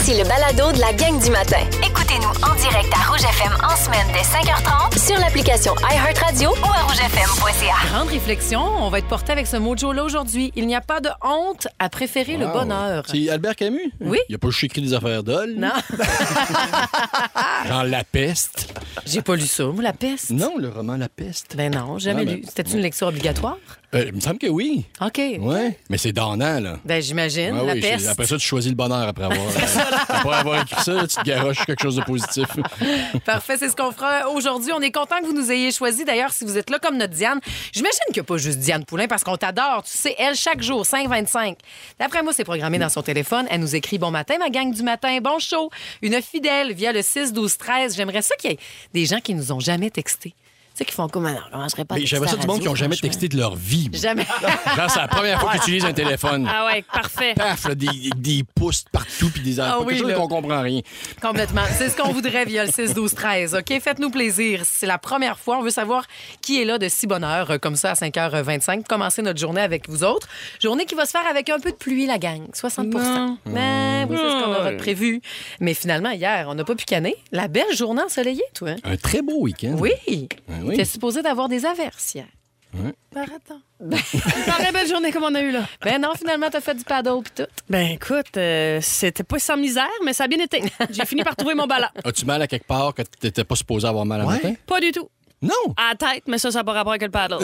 Voici le balado de la gang du matin. Écoutez-nous en direct à Rouge FM en semaine dès 5h30 Sur l'application iHeartRadio ou à rougefm.ca. Grande réflexion, on va être porté avec ce mojo-là aujourd'hui. Il n'y a pas de honte à préférer le bonheur. C'est Albert Camus? Oui. Il a pas juste écrit des affaires d'ol. Non, Genre La Peste. j'ai pas lu ça, moi, La Peste. Non, le roman La Peste. Ben non, jamais Ah, ben, lu. C'était une lecture obligatoire? Il me semble que oui. OK. Ouais. Mais c'est donnant, là. Ben j'imagine, Ouais, La oui, Peste. après ça, tu choisis le bonheur après avoir écrit ça, là, tu te garoches quelque chose de positif. Parfait, c'est ce qu'on fera aujourd'hui. On est content que vous nous ayez choisi. D'ailleurs, si vous êtes là comme notre Diane, j'imagine qu'il n'y a pas juste Diane Poulain parce qu'on t'adore. Tu sais, elle, chaque jour, 5h25. D'après moi, c'est programmé dans son téléphone. Elle nous écrit « Bon matin, ma gang du matin. Bon show. » Une fidèle via le 6-12-13. J'aimerais ça qu'il y ait des gens qui nous ont jamais texté. Tu sais, qui font comme, non, je serais pas Mais j'aimerais ça du monde qui n'ont jamais texté de leur vie. moi. Jamais. Genre, c'est la première fois qu'ils utilisent un téléphone. Ah ouais, parfait. Paf, là, des pouces partout, puis des Ah oui, quelque chose là. qu'on comprend rien. Complètement. C'est ce qu'on voudrait via le 6-12-13. OK? Faites-nous plaisir. C'est la première fois. On veut savoir qui est là de si bonne heure, comme ça, à 5h25, pour commencer notre journée avec vous autres. Journée qui va se faire avec un peu de pluie, la gang. 60 Non. Ben, oui, c'est ce qu'on aura prévu. Mais finalement, hier, on n'a pas pu canner. La belle journée ensoleillée, toi. Hein? Un très beau week-end. Oui. oui. T'es supposé d'avoir des averses hier. Ouais. Attends. Très belle journée comme on a eu là. Ben non, finalement, t'as fait du paddle pis tout. Ben écoute, c'était pas sans misère, mais ça a bien été. J'ai fini par trouver mon ballon. As-tu mal à quelque part que t'étais pas supposé avoir mal à matin? Pas du tout. Non! À la tête, mais ça n'a pas rapport avec le paddle.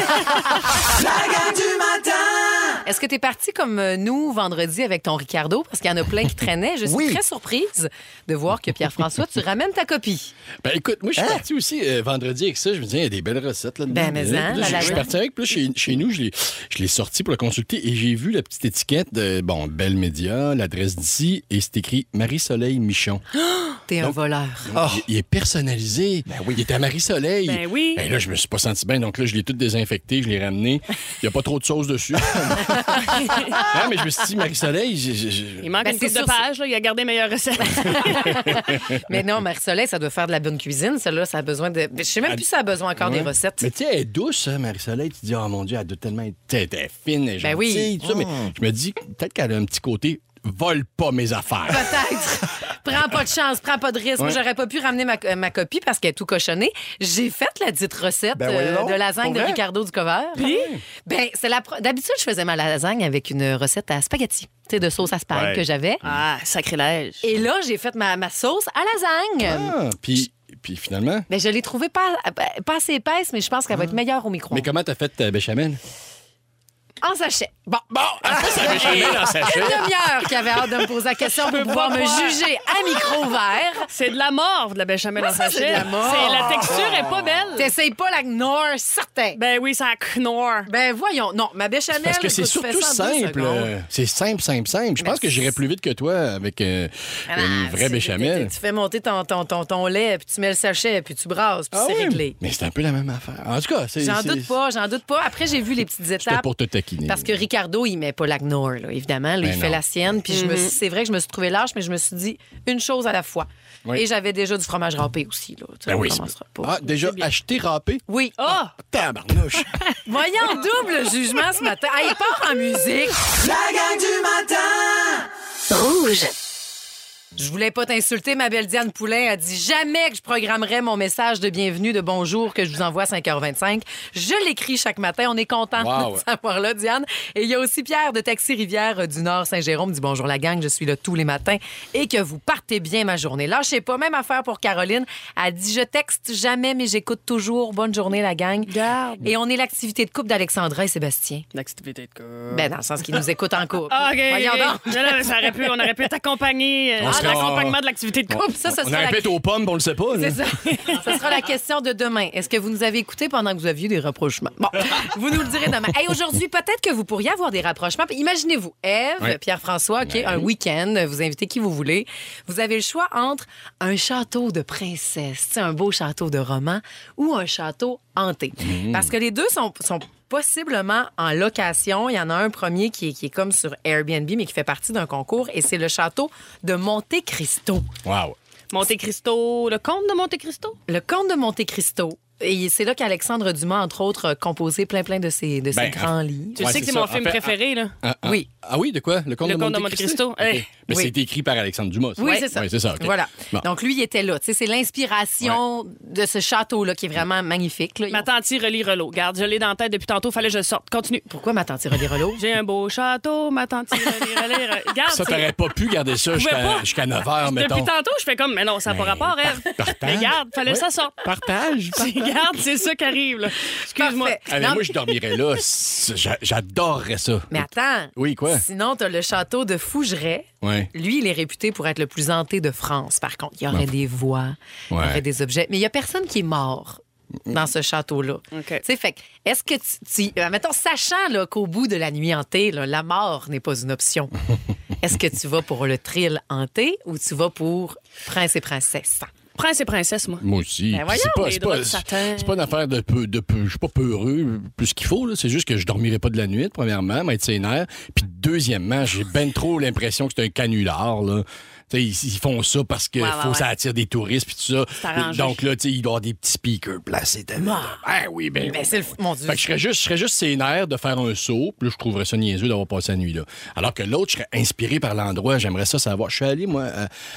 Est-ce que t'es parti comme nous vendredi avec ton Ricardo? Parce qu'il y en a plein qui traînaient. Je suis Oui. très surprise de voir que Pierre-François, tu ramènes ta copie. Ben écoute, moi je suis parti aussi vendredi avec ça. Je me disais, il y a des belles recettes là-dedans. Ben, mais Là, hein, je la suis lasagne. parti avec, puis là, chez nous, je l'ai sorti pour le consulter et j'ai vu la petite étiquette de, Belle Média, l'adresse d'ici, et c'est écrit Marie-Soleil Michon. T'es un Donc- voleur. Il est personnalisé. Ben oui. Il était à Marie-Soleil. Ben oui. Ben là, je me suis pas senti bien, donc là, je l'ai tout désinfecté, je l'ai ramené. Il n'y a pas trop de sauce dessus. Ah, mais je me suis dit, Marie-Soleil, Il manque Ben, une c'est coupe de sûr, page, là. Il a gardé meilleure recette. Mais non, Marie-Soleil, ça doit faire de la bonne cuisine. Celle-là, ça a besoin de. Je sais même plus si ça a besoin encore des recettes. Mais tu sais, elle est douce, hein, Marie-Soleil. Tu te dis, oh mon Dieu, elle doit tellement être. Elle est fine, elle est Ben oui. gentille, tout ça. Mais je me dis, peut-être qu'elle a un petit côté, vole pas mes affaires. Peut-être. Prends pas de chance, prends pas de risque. Moi, j'aurais pas pu ramener ma copie parce qu'elle est tout cochonnée. J'ai fait la dite recette de lasagne Pour de vrai? Ricardo du Cover. Ben, c'est d'habitude, je faisais ma lasagne avec une recette à spaghetti, tu sais, de sauce à spag que j'avais. Ah, sacrilège. Et là, j'ai fait ma sauce à lasagne. Ah, puis finalement. Ben, je l'ai trouvée pas assez épaisse, mais je pense qu'elle va être meilleure au micro. Mais comment t'as fait ta béchamel? En sachet. Bon, Ta béchamel en sachet. une demi-heure qui avait hâte de me poser la question pour pouvoir me juger à micro ouvert. C'est de la morve, de la béchamel en ça, c'est sachet. de la morve. La texture est pas belle. T'essayes pas la Knorr, certain. Ben oui, ça knore. Ben voyons, non, ma béchamel... Parce que c'est écoute, tu fais surtout ça en 10 simple. secondes. C'est simple. Je pense que j'irais plus vite que toi avec une vraie Ah, béchamel. Tu fais monter ton lait, puis tu mets le sachet, puis tu brasses, puis c'est oui? réglé. Mais c'est un peu la même affaire. En tout cas, c'est. J'en doute pas. Après, j'ai vu les petites C'était étapes. pour te taquiner. Parce que Ricardo, il met pas la Knorr, là, évidemment. Là, Ben il fait non. la sienne. Puis c'est vrai que je me suis trouvé lâche, mais je me suis dit une chose à la fois. Oui. Et j'avais déjà du fromage râpé aussi. Là. Tu sais, Ben on oui. commencera pas. Ah, déjà acheté râpé? Oui. Ah! Tabarnouche! Voyons, double jugement ce matin. Hey, part en musique. Rouge. Je voulais pas t'insulter, ma belle Diane Poulain a dit jamais que je programmerais mon message de bienvenue, de bonjour que je vous envoie à 5h25. Je l'écris chaque matin. On est content Wow. de savoir là, Diane. Et il y a aussi Pierre de Taxi Rivière du Nord Saint-Jérôme dit bonjour la gang, je suis là tous les matins et que vous partez bien ma journée. Lâchez pas, même affaire pour Caroline. Elle dit je texte jamais mais j'écoute toujours. Bonne journée la gang. Garde. Et on est l'activité de couple d'Alexandra et Sébastien. L'activité de couple. Ben dans le sens qu'ils nous écoutent en couple. Ah, OK. Voyons donc. Non, mais on aurait pu t'accompagner On serait- l'accompagnement de l'activité de couple. Ça, ce On sera a la... un pète aux pommes, on le sait pas. là. C'est ça. Ce sera la question de demain. Est-ce que vous nous avez écoutés pendant que vous aviez des rapprochements? Bon, vous nous le direz demain. Hey, aujourd'hui, peut-être que vous pourriez avoir des rapprochements. Imaginez-vous, Ève, Ouais. Pierre-François, OK, un week-end, vous invitez qui vous voulez. Vous avez le choix entre un château de princesse, tu sais, un beau château de roman, ou un château hanté. Parce que les deux sont possiblement en location. Il y en a un premier qui est comme sur Airbnb, mais qui fait partie d'un concours, et c'est le château de Monte Cristo. Wow. Monte Cristo, le comte de Monte Cristo? Le comte de Monte Cristo. Et c'est là qu'Alexandre Dumas, entre autres, a composé plein de ses grands livres. Tu sais que c'est mon film préféré, là. Oui. Ah oui, de quoi? Le Comte de Monte Cristo? Hey. Mais Oui. c'est écrit par Alexandre Dumas. Oui, c'est ça. Oui, c'est ça, OK. Voilà. Bon. Donc, lui, il était là. Tu sais, c'est l'inspiration de ce château-là qui est vraiment magnifique. Là. Ma tante relie Relot. Garde, je l'ai dans la tête depuis tantôt, fallait que je le sorte. Continue. Pourquoi ma tante Relie Relot? J'ai un beau château, ma tante relie. Garde, Ça, c'est- t'aurais pas pu garder ça pouvais pas. jusqu'à 9 h, mettons. Depuis tantôt, je fais comme, mais non, ça n'a pas rapport, Ève. Partage. Mais garde, fallait que ça sorte. Partage. Regarde, c'est ça qui arrive, là. Excuse-moi. Parfait. Ah, mais Non, moi, je dormirais là. J'adorerais ça. Mais attends. Oui, quoi? Sinon, t'as le château de Fougeray. Ouais. Lui, il est réputé pour être le plus hanté de France. Par contre, il y aurait des voix, il y Ouais. aurait des objets. Mais il n'y a personne qui est mort dans ce château-là. OK. Tu sais, fait que, est-ce que mettons, sachant là, qu'au bout de la nuit hantée, là, la mort n'est pas une option, est-ce que tu vas pour le thrill hanté ou tu vas pour Prince et Princesse? Prince et princesse, moi. Moi aussi. Ben voyons, Puis les c'est draps pas, de satin. c'est pas une affaire de peu. Je suis pas peureux plus qu'il faut. Là. C'est juste que je dormirai pas de la nuit, premièrement, m'être sénère. Puis deuxièmement, j'ai ben trop l'impression que c'est un canular. Là. Tu sais, ils font ça parce que Ouais, faut ouais. ça attire des touristes puis tout ça. C'est arrangé. Donc là, tu sais, il doit y avoir des petits speakers placés. Ben oui, ben Ben, c'est mon Dieu. Fait que je serais juste sénère de faire un saut. Puis là, je trouverais ça niaiseux d'avoir passé la nuit là. Alors que l'autre, je serais inspiré par l'endroit. J'aimerais ça savoir. Je suis allé, moi,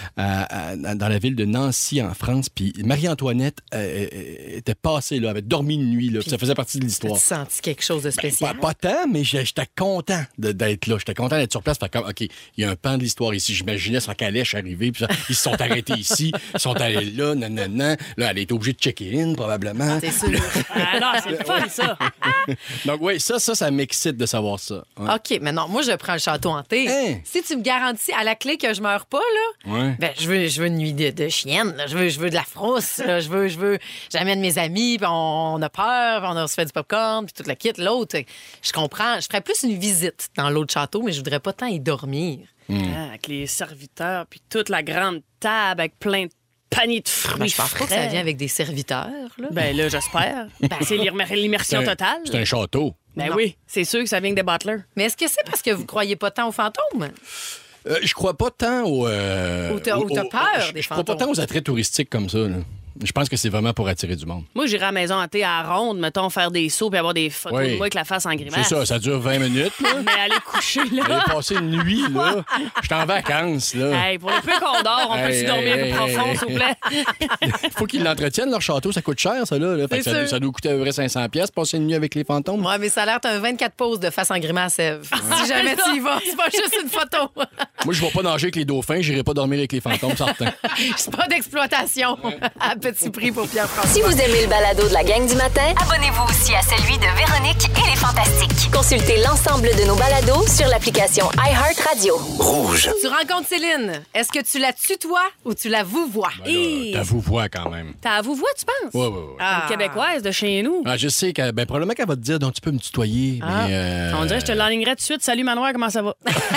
dans la ville de Nancy, en France. Puis Marie-Antoinette était passée là, avait dormi une nuit. Là, puis ça faisait partie de l'histoire. As-tu senti quelque chose de Ben, spécial? pas tant, mais j'étais content d'être là. J'étais content d'être sur place. Fait comme, OK, il y a un pan de l'histoire ici. J'imaginais sa calèche arriver. Puis ça, ils se sont arrêtés ici. Ils sont allés là, nanana. Là, elle est obligée de checker-in, probablement. C'est sûr. Ah non, c'est le fun, ça. Donc, oui, ça m'excite de savoir ça. Ouais. OK, mais non, moi, je prends le château hanté. Hein? Si tu me garantis à la clé que je meurs pas, là, Ouais. ben, je veux une nuit de chienne. Là. Je veux de la frousse. Là. J'amène mes amis, puis on a peur, puis on se fait du popcorn, puis toute la kit. L'autre, je comprends. Je ferais plus une visite dans l'autre château, mais je voudrais pas tant y dormir. Ah, avec les serviteurs, puis toute la grande table avec plein de paniers de fruits Ben, je pense pas que ça frais. vient avec des serviteurs. Là. Ben là, j'espère. C'est l'immersion totale. C'est un château. Ben Non. oui, c'est sûr que ça vient des butlers. Mais est-ce que c'est parce que vous croyez pas tant aux fantômes? Je crois pas tant Ou t'as peur des Je crois pas fantômes? tant aux attraits touristiques comme ça. Là. Je pense que c'est vraiment pour attirer du monde. Moi, j'irais à la maison hantée à ronde, mettons, faire des sauts puis avoir des photos Oui. de moi avec la face en C'est grimace. ça dure 20 minutes. Là. Mais aller coucher, Aller là. passer une nuit, là. Je suis en vacances, là. Hey, pour le peu qu'on dort, on peut-tu Hey, dormir hey, plus profond, hey, s'il vous plaît? Faut qu'ils l'entretiennent, leur château. Ça coûte cher, ça, là. Fait que C'est sûr. ça doit coûter à peu près 500$ passer une nuit avec les fantômes. Ouais, mais ça a l'air un 24 poses de face en grimace, Ève. Si jamais tu y vas, c'est pas juste une photo. Moi, je vais pas nager avec les dauphins. J'irai pas dormir avec les fantômes, certain. C'est pas d'exploitation à petit prix pour Pierre-François. Si vous aimez le balado de la gang du matin, Abonnez-vous aussi à celui de Véronique et les Fantastiques. consultez l'ensemble de nos balados sur l'application iHeartRadio. Tu rencontres Céline. Est-ce que tu la tutoies ou tu la vouvoies? Hey. T'as vous voix quand même. T'as vous voix, tu penses? Ouais, ouais, ouais. Une Québécoise de chez nous. Ah, je sais que, probablement qu'elle va te dire, donc tu peux me tutoyer. Mais, On dirait que je te l'enlignerais tout de suite. Salut Manoir, comment ça va?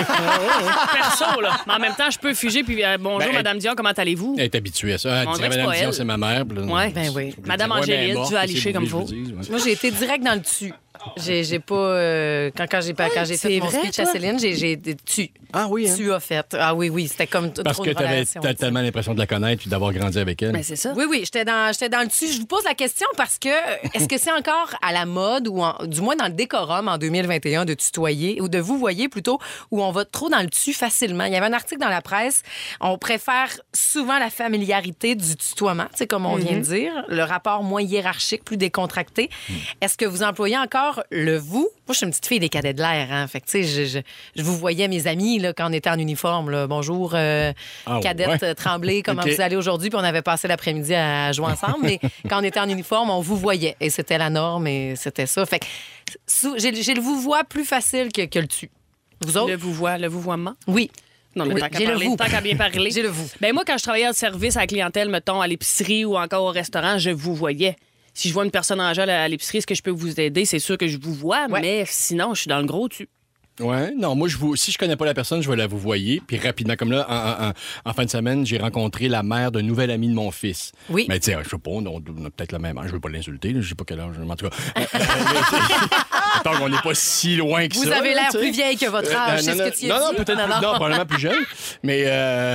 Perso, là. Mais en même temps, je peux figer puis bonjour, Ben, Madame Dion, comment allez-vous? Elle est habituée à ça. Elle On dirait dirait que c'est Madame pas Dion, elle. c'est ma mère. puis là, Ouais. Ben oui. Madame Ouais, Angélique, ben, tu morte, vas c'est allécher comme vous faut. voulez que je vous dise, ouais. Moi, j'ai été direct dans le tu. J'ai pas. Quand j'ai fait c'est mon vrai, speech à toi? Céline, j'ai été tu. Ah oui, hein? Tu as fait. Ah oui, oui, c'était comme Parce trop que de relation. t'as tellement l'impression de la connaître puis d'avoir grandi avec elle. Ben, c'est ça. Oui, oui, j'étais dans le dessus. Je vous pose la question parce que est-ce que c'est encore à la mode ou du moins dans le décorum en 2021 de tutoyer ou de vous voyez plutôt où on va trop dans le dessus facilement? Il y avait un article dans la presse. On préfère souvent la familiarité du tutoiement, c'est comme on vient de dire, le rapport moins hiérarchique, plus décontracté. Est-ce que vous employez encore le vous? Moi, je suis une petite fille des cadets de l'air, hein. Fait que, tu sais, je vous voyais mes amis là, quand on était en uniforme. Là. Bonjour, cadette ouais. Tremblay, comment OK. vous allez aujourd'hui? Puis on avait passé l'après-midi à jouer ensemble. Mais quand on était en uniforme, on vous voyait. Et c'était la norme et c'était ça. Fait que j'ai le vous voix plus facile que le tu. Vous autres? Le vouvoiement. Oui. Non, mais Oui, tant qu'à j'ai le parler, vous. tant qu'à bien parler. J'ai le vous. Ben moi, quand je travaillais en service à la clientèle, mettons, à l'épicerie ou encore au restaurant, je vous voyais. Si je vois une personne âgée à l'épicerie, est-ce que je peux vous aider? C'est sûr que je vous vois, Ouais. mais sinon, je suis dans le gros tu. Ouais, non, moi, si je connais pas la personne, je vais la vous voyer. Puis rapidement, comme là, en fin de semaine, j'ai rencontré la mère d'un nouvel ami de mon fils. Oui. Mais tu sais, je sais pas, on a peut-être le même âge. Je veux pas l'insulter, là, je sais pas quel âge. En tout cas, attends, on n'est pas si loin que ça. Vous avez l'air tu sais. plus vieille que votre âge, c'est ce que tu as non, dit. peut-être non, probablement plus jeune. Mais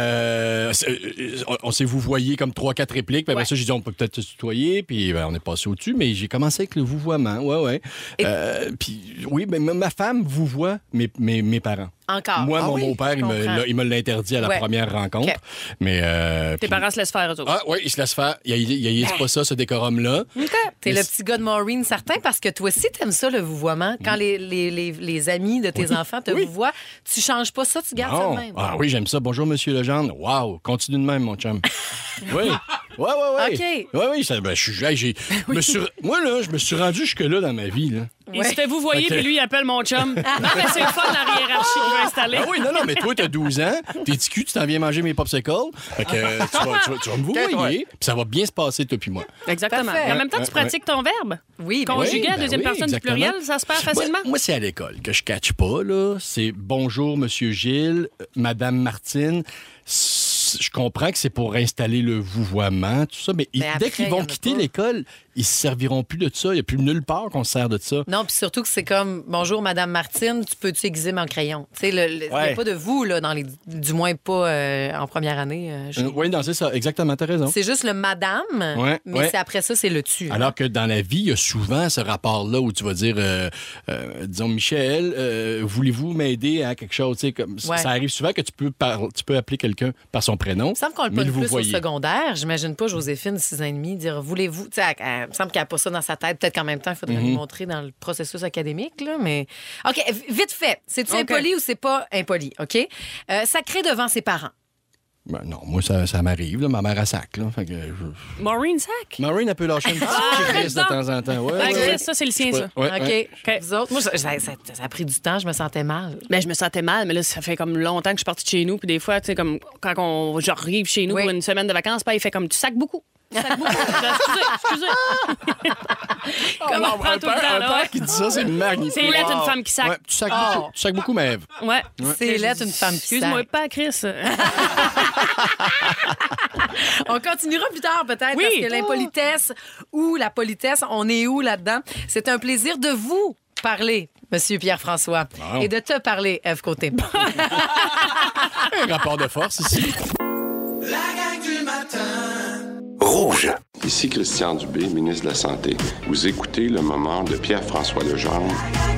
on s'est vous voyé comme 3-4 répliques. Puis après ça, j'ai dit, on peut peut-être se tutoyer. Puis on est passé au-dessus. Mais j'ai commencé avec le vouvoiement. Ouais. Puis oui, mais ma femme vous voit mes parents. Encore. Moi, mon oui, beau-père, il me l'a interdit à la première rencontre. OK. Mais, Tes parents se laissent faire, eux autres. Ah oui, ils se laissent faire. Il dit pas ça, ce décorum-là. OK. T'es le petit gars de Maureen, certain, parce que toi aussi, t'aimes ça, le vouvoiement. Quand les amis de tes enfants te vouvoient, tu changes pas ça, tu gardes ça de même. Ah oui, j'aime ça. Bonjour, Monsieur Legendre. Wow, continue de même, mon chum. Oui. Ouais. OK. Oui, moi, là, je me suis rendu jusque-là dans ma vie, là. Il se fait vous voyez, puis lui, il appelle mon chum. Non, mais c'est le fun, la hiérarchie qu'il va installer. Ah oui, non, mais toi, t'as 12 ans, t'es petit cul, tu t'en viens manger mes popsicles. Fait que tu vas me vouvoyer, puis ça va bien se passer, toi puis moi. Exactement. Parfait. Et en même temps, tu pratiques ton verbe. Oui, Conjugué à ben deuxième oui, personne exactement. du pluriel, ça se perd facilement. Moi, c'est à l'école que je catch pas, là. C'est bonjour, Monsieur Gilles, Madame Martine. Je comprends que c'est pour installer le vouvoiement, tout ça, mais après, dès qu'ils y en vont a quitter pas. l'école, ils se serviront plus de ça. Il n'y a plus nulle part qu'on se sert de ça. Non, puis surtout que c'est comme bonjour, Madame Martine, tu peux-tu aiguiser mon crayon? Tu sais, il n'y a pas de vous, là, du moins pas en première année. Oui, non, c'est ça. Exactement, t'as raison. C'est juste le madame, mais c'est après ça, c'est le tu. Alors que dans la vie, il y a souvent ce rapport-là où tu vas dire, disons, Michel, voulez-vous m'aider à quelque chose? Tu sais, comme, ça arrive souvent que tu peux appeler quelqu'un par son prénom. Il me semble qu'on le mais pas vous plus voyez. au secondaire. J'imagine pas Joséphine, 6 ans et demi, dire voulez-vous. Tu sais, il me semble qu'elle n'a pas ça dans sa tête. Peut-être qu'en même temps, il faudrait lui montrer dans le processus académique. Là, mais OK, vite fait. C'est-tu impoli ou c'est pas impoli? OK? Sacré devant ses parents. Ben non, moi, ça m'arrive. Là. Ma mère a sac. Là. Fait que Maureen Sack? Maureen, elle peut lâcher une petite crise de temps en temps. Ouais, Chris, ça, c'est le sien, ça. OK. Vous autres? Moi, ça a pris du temps. Je me sentais mal. Ben, je me sentais mal, mais là, ça fait comme longtemps que je suis partie de chez nous. Puis des fois, tu sais, comme quand j'arrive chez nous pour une semaine de vacances, il fait comme tu sacs beaucoup. Excusez. Comment on prend tout le temps, un là? père qui dit ça, c'est magnifique. C'est laid, une femme qui sac. Ouais, tu sacs beaucoup, mais Ève. Ouais. C'est laid, une femme qui Excuse-moi, sac. pas Chris. On continuera plus tard, peut-être, Oui. parce que l'impolitesse ou la politesse, on est où là-dedans? C'est un plaisir de vous parler, Monsieur Pierre-François, Wow. et de te parler, Ève Côté. Un rapport de force ici. Rouge. Ici Christian Dubé, ministre de la Santé. Vous écoutez le moment de Pierre-François Legendre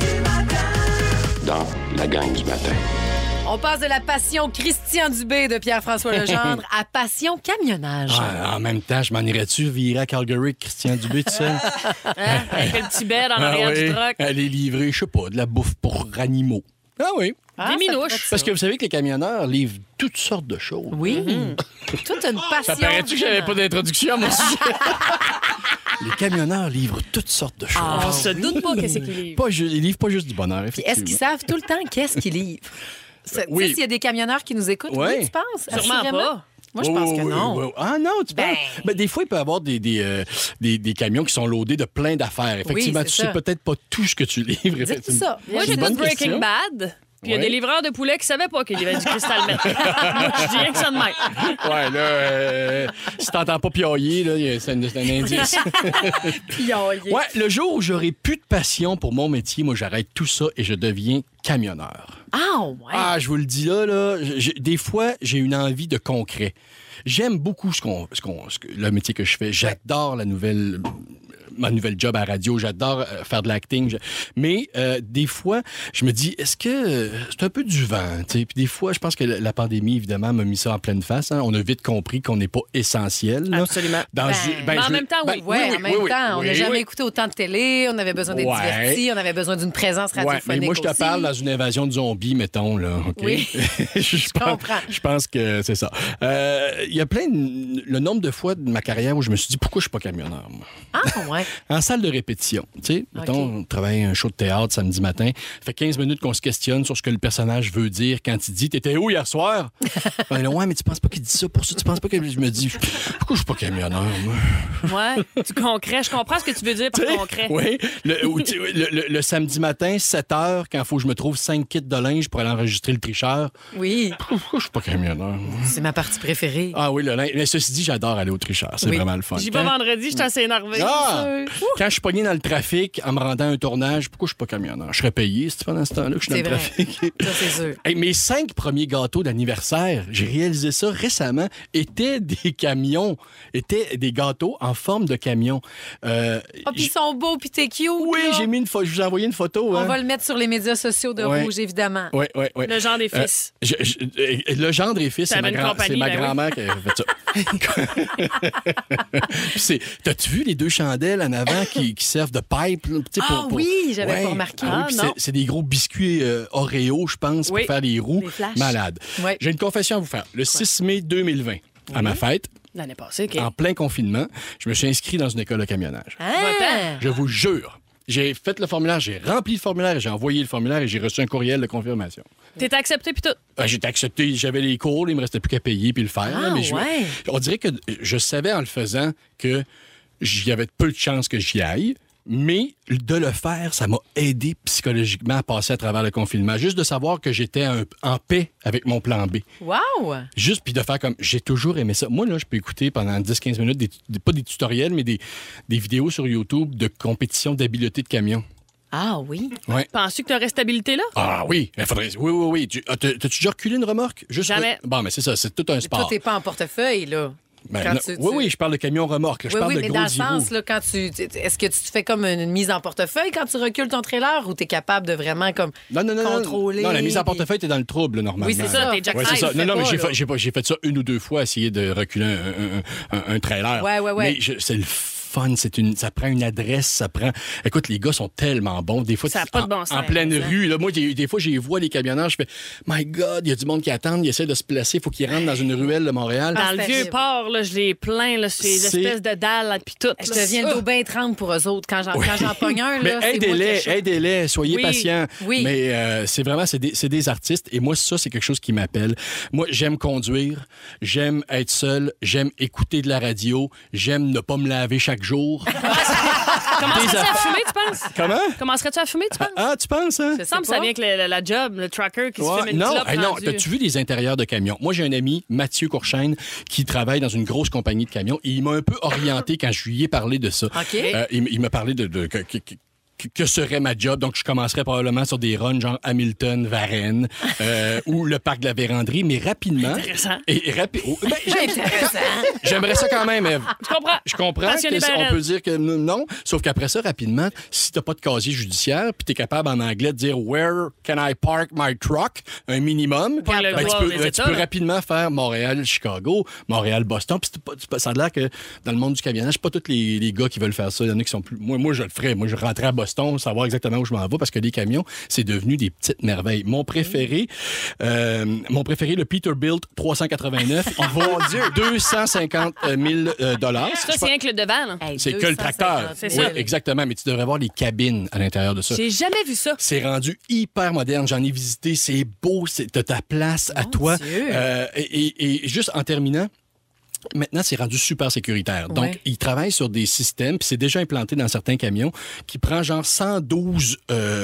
dans La gang du matin. On passe de la passion Christian Dubé de Pierre-François Legendre à passion camionnage. En même temps, je m'en irais-tu virer à Calgary avec Christian Dubé tout seul? Avec le petit bed en arrière du truck. Aller livrer, je sais pas, de la bouffe pour animaux. Ah oui. Des minouches. Parce que vous savez que les camionneurs livrent toutes sortes de choses. Oui. Toute une passion. Ça paraît-tu que j'avais pas d'introduction à mon sujet? Les camionneurs livrent toutes sortes de choses. On se doute pas qu'est-ce qu'ils livrent. Ils livrent pas juste du bonheur, Puis effectivement. est-ce qu'ils savent tout le temps qu'est-ce qu'ils livrent? Tu sais, Oui. s'il y a des camionneurs qui nous écoutent, Ouais. oui, tu penses? Sûrement Assurément. pas. Moi, je pense que non. Oui. Ah non, tu penses? Ben, des fois, il peut y avoir des camions qui sont loadés de plein d'affaires. Effectivement, c'est tu ça. sais peut-être pas tout ce que tu livres. Dites ça. Moi, C'est une j'écoute bonne Breaking question. Bad. Puis il y a Ouais. des livreurs de poulet qui savaient pas qu'il y avait du cristal meth. Moi, je dis rien que ça de même. Ouais, là, si t'entends pas piailler, là, c'est un indice. Ouais, le jour où j'aurai plus de passion pour mon métier, moi, j'arrête tout ça et je deviens camionneur. Ah, ouais. Ah, je vous le dis là, des fois, j'ai une envie de concret. J'aime beaucoup le métier que je fais. J'adore ma nouvelle job à la radio. J'adore faire de l'acting. Mais des fois, je me dis, est-ce que c'est un peu du vent? T'sais? Puis des fois, je pense que la pandémie, évidemment, m'a mis ça en pleine face. Hein. On a vite compris qu'on n'est pas essentiel. Là. Absolument. Mais en même temps, oui. Ouais, en même temps, on n'a jamais oui. écouté autant de télé, on avait besoin d'être Ouais. divertis, on avait besoin d'une présence Ouais, radiophonique mais moi, je te aussi. parle dans une invasion de zombies, mettons, là. OK? Oui. je comprends. Je pense que c'est ça. Il y a le nombre de fois de ma carrière où je me suis dit, pourquoi je suis pas camionneur, moi? Ah, ouais. Ouais. En salle de répétition, tu sais, mettons, on travaille un show de théâtre samedi matin, fait 15 minutes qu'on se questionne sur ce que le personnage veut dire quand il dit « T'étais où hier soir? » Ben là, ouais, mais tu penses pas qu'il dit ça pour ça? Tu penses pas que je me dis « Pourquoi je suis pas camionneur, moi? » Ouais, du concret. Je comprends ce que tu veux dire par concret. Oui, le samedi matin, 7 heures, quand il faut que je me trouve 5 kits de linge pour aller enregistrer le tricheur. Oui. Pourquoi je suis pas camionneur? C'est ma partie préférée. Ah oui, le linge. Mais ceci dit, j'adore aller au tricheur. C'est vraiment le fun. J'y vais vendredi, je suis assez énervé. Quand je suis pogné dans le trafic en me rendant à un tournage, pourquoi je suis pas camionneur? Je serais payé si pendant ce temps-là que je suis dans le trafic. Ça, c'est sûr. Hey, mes 5 premiers gâteaux d'anniversaire, j'ai réalisé ça récemment, étaient des camions, étaient des gâteaux en forme de camion. Puis ils sont beaux, puis t'es cute. Oui, là. j'ai mis une je vous ai envoyé une photo. On va le mettre sur les médias sociaux de Rouge, évidemment. Oui. Le genre des fils. Le gendre des fils, c'est ma grand-mère qui a fait ça. T'as-tu vu les 2 chandelles en avant qui servent de pipe? Oui, j'avais pas remarqué. C'est des gros biscuits Oreo, je pense, pour faire les roues. Malade. Ouais. J'ai une confession à vous faire. Le 6 mai 2020, à ma fête, L'année passée, OK. en plein confinement, je me suis inscrit dans une école de camionnage. Je vous jure. J'ai fait le formulaire, j'ai rempli le formulaire, j'ai envoyé le formulaire et j'ai reçu un courriel de confirmation. T'es accepté puis tout. J'ai été accepté, j'avais les cours, il me restait plus qu'à payer puis le faire. Mais on dirait que je savais en le faisant que j'y avait peu de chances que j'y aille. Mais de le faire, ça m'a aidé psychologiquement à passer à travers le confinement. Juste de savoir que j'étais en paix avec mon plan B. Wow! Juste, puis de faire comme... J'ai toujours aimé ça. Moi, là, je peux écouter pendant 10-15 minutes, pas des tutoriels, mais des vidéos sur YouTube de compétition d'habileté de camion. Ah oui? Ouais. Penses-tu que tu aurais stabilité là? Ah oui, il faudrait... Oui. T'as-tu déjà reculé une remorque? Jamais. Bon, mais c'est ça, c'est tout un sport. Toi, t'es pas en portefeuille, là. Ben, oui, je parle de camion remorque. Je parle de mais gros dans le 10 roues. sens, là, est-ce que tu te fais comme une mise en portefeuille quand tu recules ton trailer ou tu es capable de vraiment comme contrôler? Non, la mise en portefeuille, t'es dans le trouble, là, normalement. Oui, c'est ça, t'es Jack c'est ça. Non, mais pas, j'ai fait ça 1 ou 2 fois, essayer de reculer un trailer. Ouais. Mais c'est le fun, ça prend une adresse, ça prend... Écoute, les gars sont tellement bons. Des fois, ça n'a pas de bon sens. En pleine rue, là, moi, des fois, j'ai vois les camionneurs, je fais « My God, il y a du monde qui attend, ils essaient de se placer, il faut qu'ils rentrent dans une ruelle de Montréal. » Dans le vieux port, là, je les plains, là, ces espèces de dalles, puis tout. Je deviens le dos bien trempe pour eux autres. Quand j'en pogne un, là, mais aidez-les, soyez patients. Oui. Mais c'est vraiment, c'est des artistes. Et moi, ça, c'est quelque chose qui m'appelle. Moi, j'aime conduire, j'aime être seul, j'aime écouter de la radio, j'aime ne pas me laver chaque jour. Commencerais-tu à fumer, tu penses? Comment? Commencerais-tu à fumer, tu penses? Ah, tu penses, hein? Ça semble que ça vient avec la job, le tracker qui se fume une clope. Non, t'as-tu vu les intérieurs de camions? Moi, j'ai un ami, Mathieu Courchaine, qui travaille dans une grosse compagnie de camions et il m'a un peu orienté quand je lui ai parlé de ça. OK. Il m'a parlé que serait ma job. Donc, je commencerais probablement sur des runs genre Hamilton, Varennes ou le parc de la Vérandrie, mais rapidement... Intéressant. Intéressant. J'aimerais ça quand même, Ève. Je comprends. On peut dire que non, sauf qu'après ça, rapidement, si t'as pas de casier judiciaire, puis t'es capable en anglais de dire « Where can I park my truck? » un minimum, tu peux rapidement faire Montréal-Chicago, Montréal-Boston. Puis ça a l'air que dans le monde du camionnage, c'est pas tous les gars qui veulent faire ça. Il y en a qui sont plus... Moi, je le ferais. Moi, je rentrais à Boston, savoir exactement où je m'en vais, parce que les camions, c'est devenu des petites merveilles. Mon préféré, le Peterbilt 389, il vaut 250 000 $. Ça, c'est rien que le devant, là. C'est que le tracteur. C'est oui, ça. exactement, mais tu devrais voir les cabines à l'intérieur de ça. J'ai jamais vu ça. C'est rendu hyper moderne. J'en ai visité. C'est beau. T'as ta place à toi. Et juste en terminant, maintenant, c'est rendu super sécuritaire. Donc, ils travaillent sur des systèmes, puis c'est déjà implanté dans certains camions, qui prend genre 112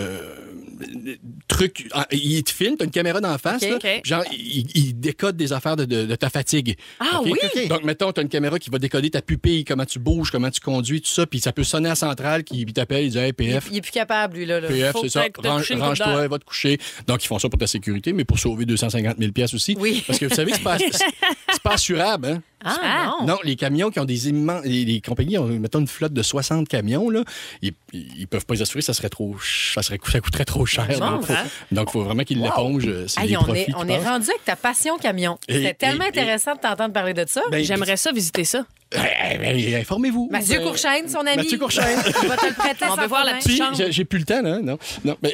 trucs. Il te filme, t'as une caméra d'en face, là, genre, il décode des affaires de ta fatigue. Ah oui? Donc, mettons, t'as une caméra qui va décoder ta pupille, comment tu bouges, comment tu conduis, tout ça, puis ça peut sonner à la centrale, qui t'appelle, il dit « Hey, PF. » Il est plus capable, lui, là. PF, c'est ça. Range-toi, va te coucher. Donc, ils font ça pour ta sécurité, mais pour sauver 250 000 $ aussi. Oui. Parce que vous savez, c'est pas assurable, hein? Ah, non. Non, les camions qui ont des immenses... Les compagnies ont, mettons, une flotte de 60 camions, là. Ils peuvent pas les assurer, ça coûterait trop cher. Donc, il faut vraiment qu'ils l'épongent. On est rendu avec ta passion camion. C'est tellement intéressant de t'entendre parler de ça. J'aimerais ça visiter ça. Informez-vous. Mathieu Courchaine, son ami. Mathieu Courchaine. Il va te le prêter On sans veut voir la problème. petite chambre. J'ai plus le temps, là. Non. Mais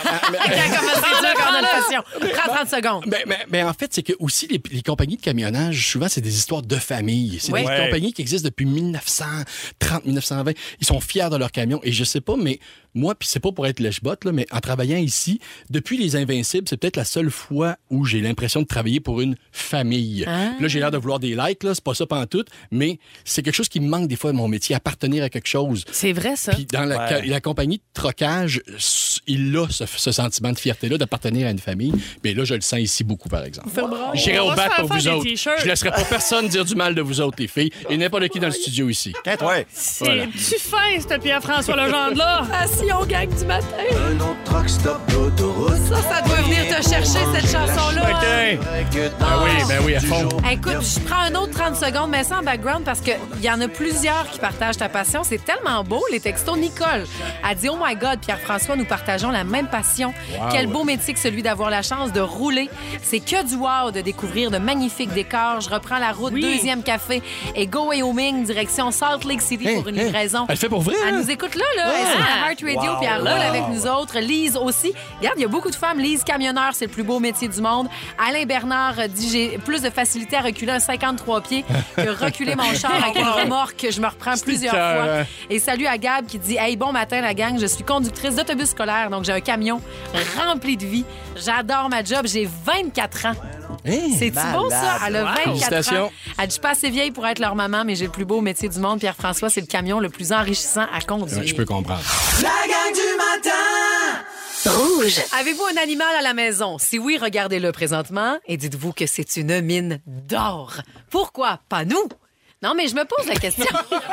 Prends 30 secondes. Ben, en fait, c'est que aussi les compagnies de camionnage, souvent, c'est des histoires de famille. C'est des compagnies qui existent depuis 1930, 1920. Ils sont fiers de leur camion. Et je sais pas, mais moi, puis c'est pas pour être lèche-botte, là, mais en travaillant ici, depuis les Invincibles, c'est peut-être la seule fois où j'ai l'impression de travailler pour une famille. Là, j'ai l'air de vouloir des likes, là, c'est pas ça pantoute, mais c'est quelque chose qui me manque des fois de mon métier, appartenir à quelque chose. C'est vrai, ça. Puis dans la compagnie de trocage, il a ce sentiment de fierté-là d'appartenir à une famille. Mais là, je le sens ici beaucoup, par exemple. J'irai au bat pour vous autres. Je laisserai pas personne dire du mal de vous autres, les filles, et n'importe qui dans le studio ici. C'est-tu fin, ce Pierre-François Legendre-là? Passion gang du matin. Un autre truck stop d'autoroute. Ça doit venir te chercher, cette chanson-là. Ben oui, à fond. Écoute, je prends un autre 30 secondes, mais ça en background parce qu'il y en a plusieurs qui partagent ta passion. C'est tellement beau, les textos. Nicole a dit « Oh my God, Pierre-François, nous partageons la même passion. Quel beau métier que celui d'avoir la chance de rouler. C'est que du wow de découvrir de magnifiques décors. Je reprends la route, deuxième café et go Wyoming, direction Salt Lake City pour une livraison. Elle fait pour vrai, Elle hein? nous écoute là. C'est à Heart Radio, puis elle roule avec nous autres. Lise aussi. Regarde, il y a beaucoup de femmes. Lise, camionneur, c'est le plus beau métier du monde. Alain Bernard dit « J'ai plus de facilité à reculer un 53 pieds que reculer mon char avec une remorque. Je me reprends plusieurs fois. » Et salut à Gab qui dit « Hey, bon matin, la gang. Je suis conductrice d'autobus scolaire, donc j'ai un camion rempli de vie. J'adore ma job. J'ai 24 ans. » C'est-tu beau, ça? Elle a 24 ans. Elle dit, je suis pas assez vieille pour être leur maman, mais j'ai le plus beau métier du monde. Pierre-François, c'est le camion le plus enrichissant à conduire. Ouais, je peux comprendre. La gang du matin! Rouge. Avez-vous un animal à la maison? Si oui, regardez-le présentement et dites-vous que c'est une mine d'or. Pourquoi pas nous? Non, mais je me pose la question.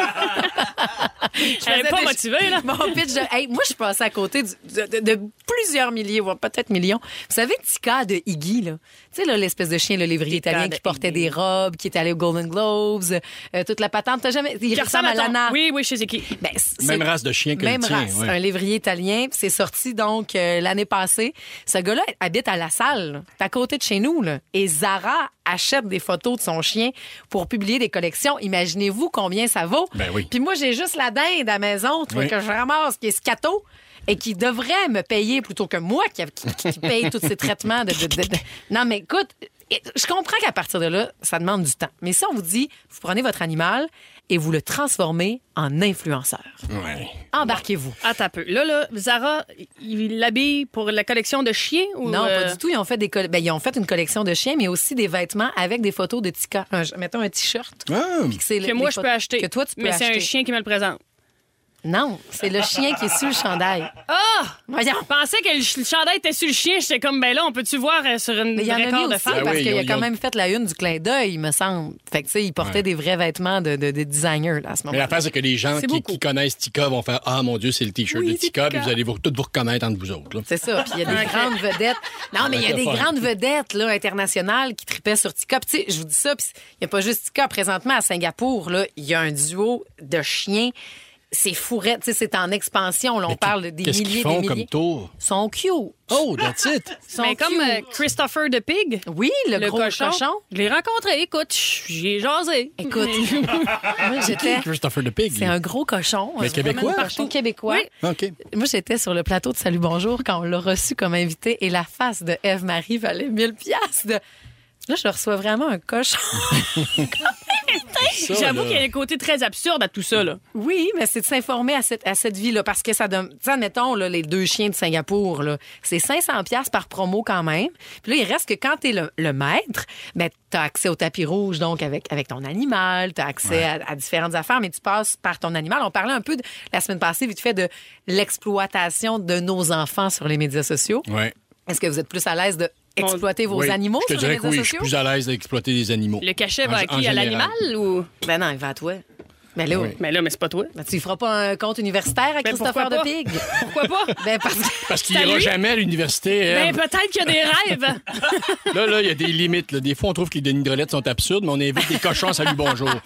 Je n'avais pas motivé, là. Mon pitch de... Hey, moi, je suis passée à côté de plusieurs milliers, voire peut-être millions. Vous savez, Tika de Iggy, là? Tu sais, là, l'espèce de chien, le lévrier italien qui portait des robes, qui est allé aux Golden Globes, toute la patente. T'as jamais... Il ressemble à Lana. Oui, je sais qui. Ben, Même race de chien que même le tien. race. Un lévrier italien. C'est sorti, donc, l'année passée. Ce gars-là habite à La Salle, là. C'est à côté de chez nous, là. Et Zara achète des photos de son chien pour publier des collections. Imaginez-vous combien ça vaut. Ben oui. Puis moi, j'ai juste la dinde à la maison, tu vois, que je ramasse, qui est scato et qui devrait me payer plutôt que moi qui paye tous ces traitements de... Non, mais écoute, je comprends qu'à partir de là, ça demande du temps. Mais si on vous dit, vous prenez votre animal et vous le transformez en influenceur. Ouais. Embarquez-vous. Attends un peu. Là, Zara, il l'habille pour la collection de chiens? Ou Non, pas du tout. Ils ont fait ils ont fait une collection de chiens, mais aussi des vêtements avec des photos de Tika. Mettons un T-shirt. Puis que c'est Que moi, je peux acheter. Que toi, tu peux mais acheter. c'est un chien qui me le présente. Non, c'est le chien qui est sur le chandail. Voyons. Je pensais que le chandail était sur le chien. J'étais comme, ben là, on peut-tu voir sur une Mais il y en a mis record de aussi femmes? parce oui, qu'il a ils quand ont- même fait la une du clin d'œil, il me semble. Fait que, tu sais, il portait des vrais vêtements de designers là, à ce Mais moment-là. l'affaire, c'est que les gens qui connaissent Tika vont faire « Ah, mon Dieu, c'est le T-shirt de Tika », puis vous allez tous vous reconnaître entre vous autres. Là. C'est ça. Puis il y a des grandes vedettes. Non, mais il y a des grandes vedettes là, internationales qui tripaient sur Tika. Puis, tu sais, je vous dis ça, puis il n'y a pas juste Tika. Présentement, à Singapour, là, il y a un duo de chiens. C'est fourrette, tu sais, c'est en expansion. Là, on parle des Qu'est-ce milliers, qu'ils font des milliers. comme tour? Ils sont cute. Oh, that's it! Ils sont Mais comme cute. Christopher de Pig. Oui, le gros cochon. Je l'ai rencontré. Écoute, j'y ai jasé. Écoute, moi, j'étais... Christopher the Pig. C'est un gros cochon. Mais vraiment québécois? partout québécois. OK. Moi, j'étais sur le plateau de Salut Bonjour quand on l'a reçu comme invité et la face de Ève-Marie valait 1000 piastres. Là, je reçois vraiment un cochon. Ça, J'avoue là. qu'il y a un côté très absurde à tout ça, là. Oui, mais c'est de s'informer à cette vie-là parce que ça donne... Tu sais, admettons, là, les deux chiens de Singapour, là, c'est 500 piastres par promo quand même. Puis là, il reste que quand t'es le maître, ben, t'as accès au tapis rouge, donc avec ton animal, t'as accès à différentes affaires, mais tu passes par ton animal. On parlait un peu la semaine passée, vite fait, de l'exploitation de nos enfants sur les médias sociaux. Ouais. Est-ce que vous êtes plus à l'aise de exploiter vos Oui. animaux Je te sur les dirais que médias oui, je suis sociaux? plus à l'aise d'exploiter des animaux. Le cachet va à En qui? À général. l'animal ou... Ben non, il va à toi. Ben là, Oui. Mais là, mais c'est pas toi. ben, tu ne feras pas un compte universitaire à Ben, Christopher pourquoi de pas? Pig? Pourquoi pas? Ben parce que... Parce qu'il C'est à n'ira lui? jamais à l'université. Ben, Ève. peut-être qu'il y a des rêves. Là, il y a des limites. Là. Des fois, on trouve que les Denis Drolet sont absurdes, mais on invite des cochons à Salut Bonjour.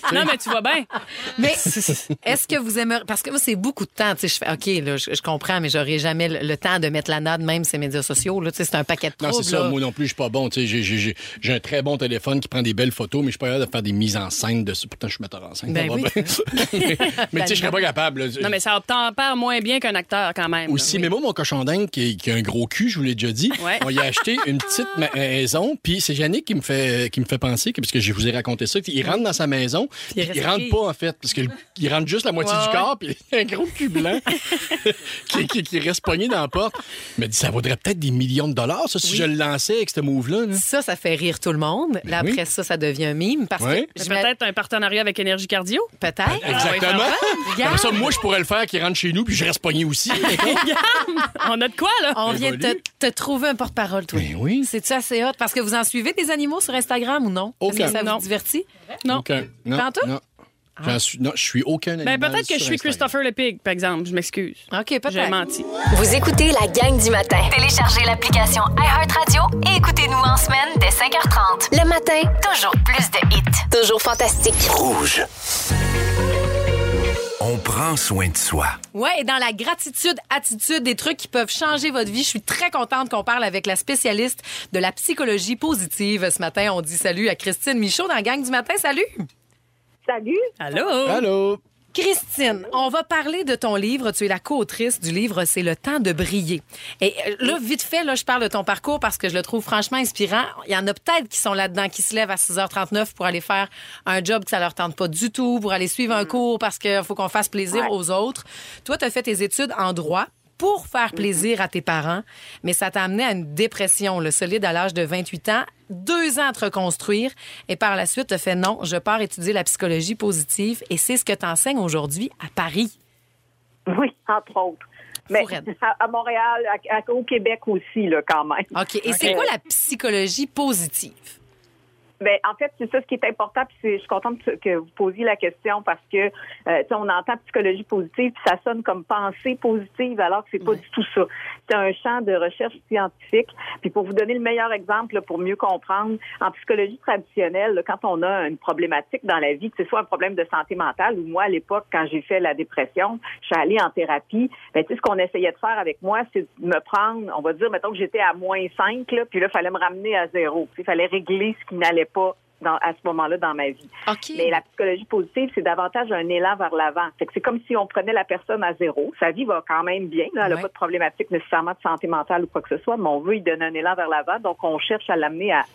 Non, mais tu vois bien. Mais est-ce que vous aimeriez... Parce que moi, c'est beaucoup de temps. Tu sais, je fais, OK, là, je comprends, mais j'aurais jamais le temps de mettre la note, même ces médias sociaux. Là, tu sais, c'est un paquet de troubles. Non, c'est ça. là. Moi non plus, je suis pas bon. Tu sais, j'ai un très bon téléphone qui prend des belles photos, mais je suis pas capable de faire des mises en scène dessus. Pourtant, je suis metteur en scène. Ben ça va oui. bien. Mais tu sais, je serais pas capable. Là. Non, mais ça tempère moins bien qu'un acteur, quand même. Aussi, là. mais moi, mon cochon d'Inde qui a un gros cul, je vous l'ai déjà dit, Ouais. on y a acheté une petite maison, puis c'est Yannick qui me fait penser, parce que je vous ai raconté ça, qu'il rentre dans sa maison, puis il rentre pas, en fait, parce qu'il rentre juste la moitié du corps, puis il y a un gros cul blanc qui reste pogné dans la porte. Il m'a dit, ça vaudrait peut-être des millions de dollars, ça, si je le lançais avec ce move-là. Là. Ça fait rire tout le monde. Là, après ça devient un mime. Parce Oui. que C'est peut-être un partenariat avec Énergie Cardio. Peut-être. Exactement. Regarde. Après ça, moi, je pourrais le faire, qu'il rentre chez nous, puis je reste pogné aussi. On a de quoi, là? On vient de te trouver un porte-parole, toi. Ben oui. C'est-tu assez hot? Parce que vous en suivez des animaux sur Instagram ou non? Aucun. Est-ce que ça Non. vous divertit? Non. Aucun. Non, Tantôt? non. Non, je suis aucun animal. Ben, peut-être que je sur suis Instagram. Christopher le Pig, par exemple. Je m'excuse. OK, J'ai peut-être. menti. Vous écoutez la gang du matin. Téléchargez l'application iHeartRadio et écoutez-nous en semaine dès 5h30. Le matin, Toujours plus de hits. toujours fantastique. Rouge. On prend soin de soi. Ouais, et dans la gratitude, attitude, des trucs qui peuvent changer votre vie, je suis très contente qu'on parle avec la spécialiste de la psychologie positive. Ce matin, on dit salut à Christine Michaud dans la gang du matin. Salut! Salut. Allô? Allô? Christine, on va parler de ton livre. Tu es la co-autrice du livre C'est le temps de briller. Et là, vite fait, là, je parle de ton parcours parce que je le trouve franchement inspirant. Il y en a peut-être qui sont là-dedans, qui se lèvent à 6h39 pour aller faire un job que ça leur tente pas du tout, pour aller suivre un cours parce qu'il faut qu'on fasse plaisir aux autres. Toi, tu as fait tes études en droit pour faire plaisir à tes parents, mais ça t'a amené à une dépression, le solide à l'âge de 28 ans, 2 ans à te reconstruire, et par la suite, tu as fait non, je pars étudier la psychologie positive, et c'est ce que tu enseignes aujourd'hui à Paris. Oui, entre autres. Mais Fourette. à Montréal, au Québec aussi, là, quand même. OK. Et c'est quoi la psychologie positive? Ben, en fait, c'est ça ce qui est important. Puis je suis contente que vous posiez la question parce que on entend psychologie positive, puis ça sonne comme pensée positive, alors que c'est pas du tout ça. C'est un champ de recherche scientifique. Puis pour vous donner le meilleur exemple, là, pour mieux comprendre, en psychologie traditionnelle, là, quand on a une problématique dans la vie, que ce soit un problème de santé mentale, ou moi à l'époque, quand j'ai fait la dépression, je suis allée en thérapie. Ben, tu sais, ce qu'on essayait de faire avec moi, c'est de me prendre, on va dire, mettons que j'étais à -5, là, puis là, il fallait me ramener à 0. Il fallait régler ce qui n'allait pas à ce moment-là dans ma vie. OK. Mais la psychologie positive, c'est davantage un élan vers l'avant. Fait que c'est comme si on prenait la personne à 0. Sa vie va quand même bien. Là. Elle n'a pas de problématique nécessairement de santé mentale ou quoi que ce soit, mais on veut lui donner un élan vers l'avant. Donc, on cherche à l'amener à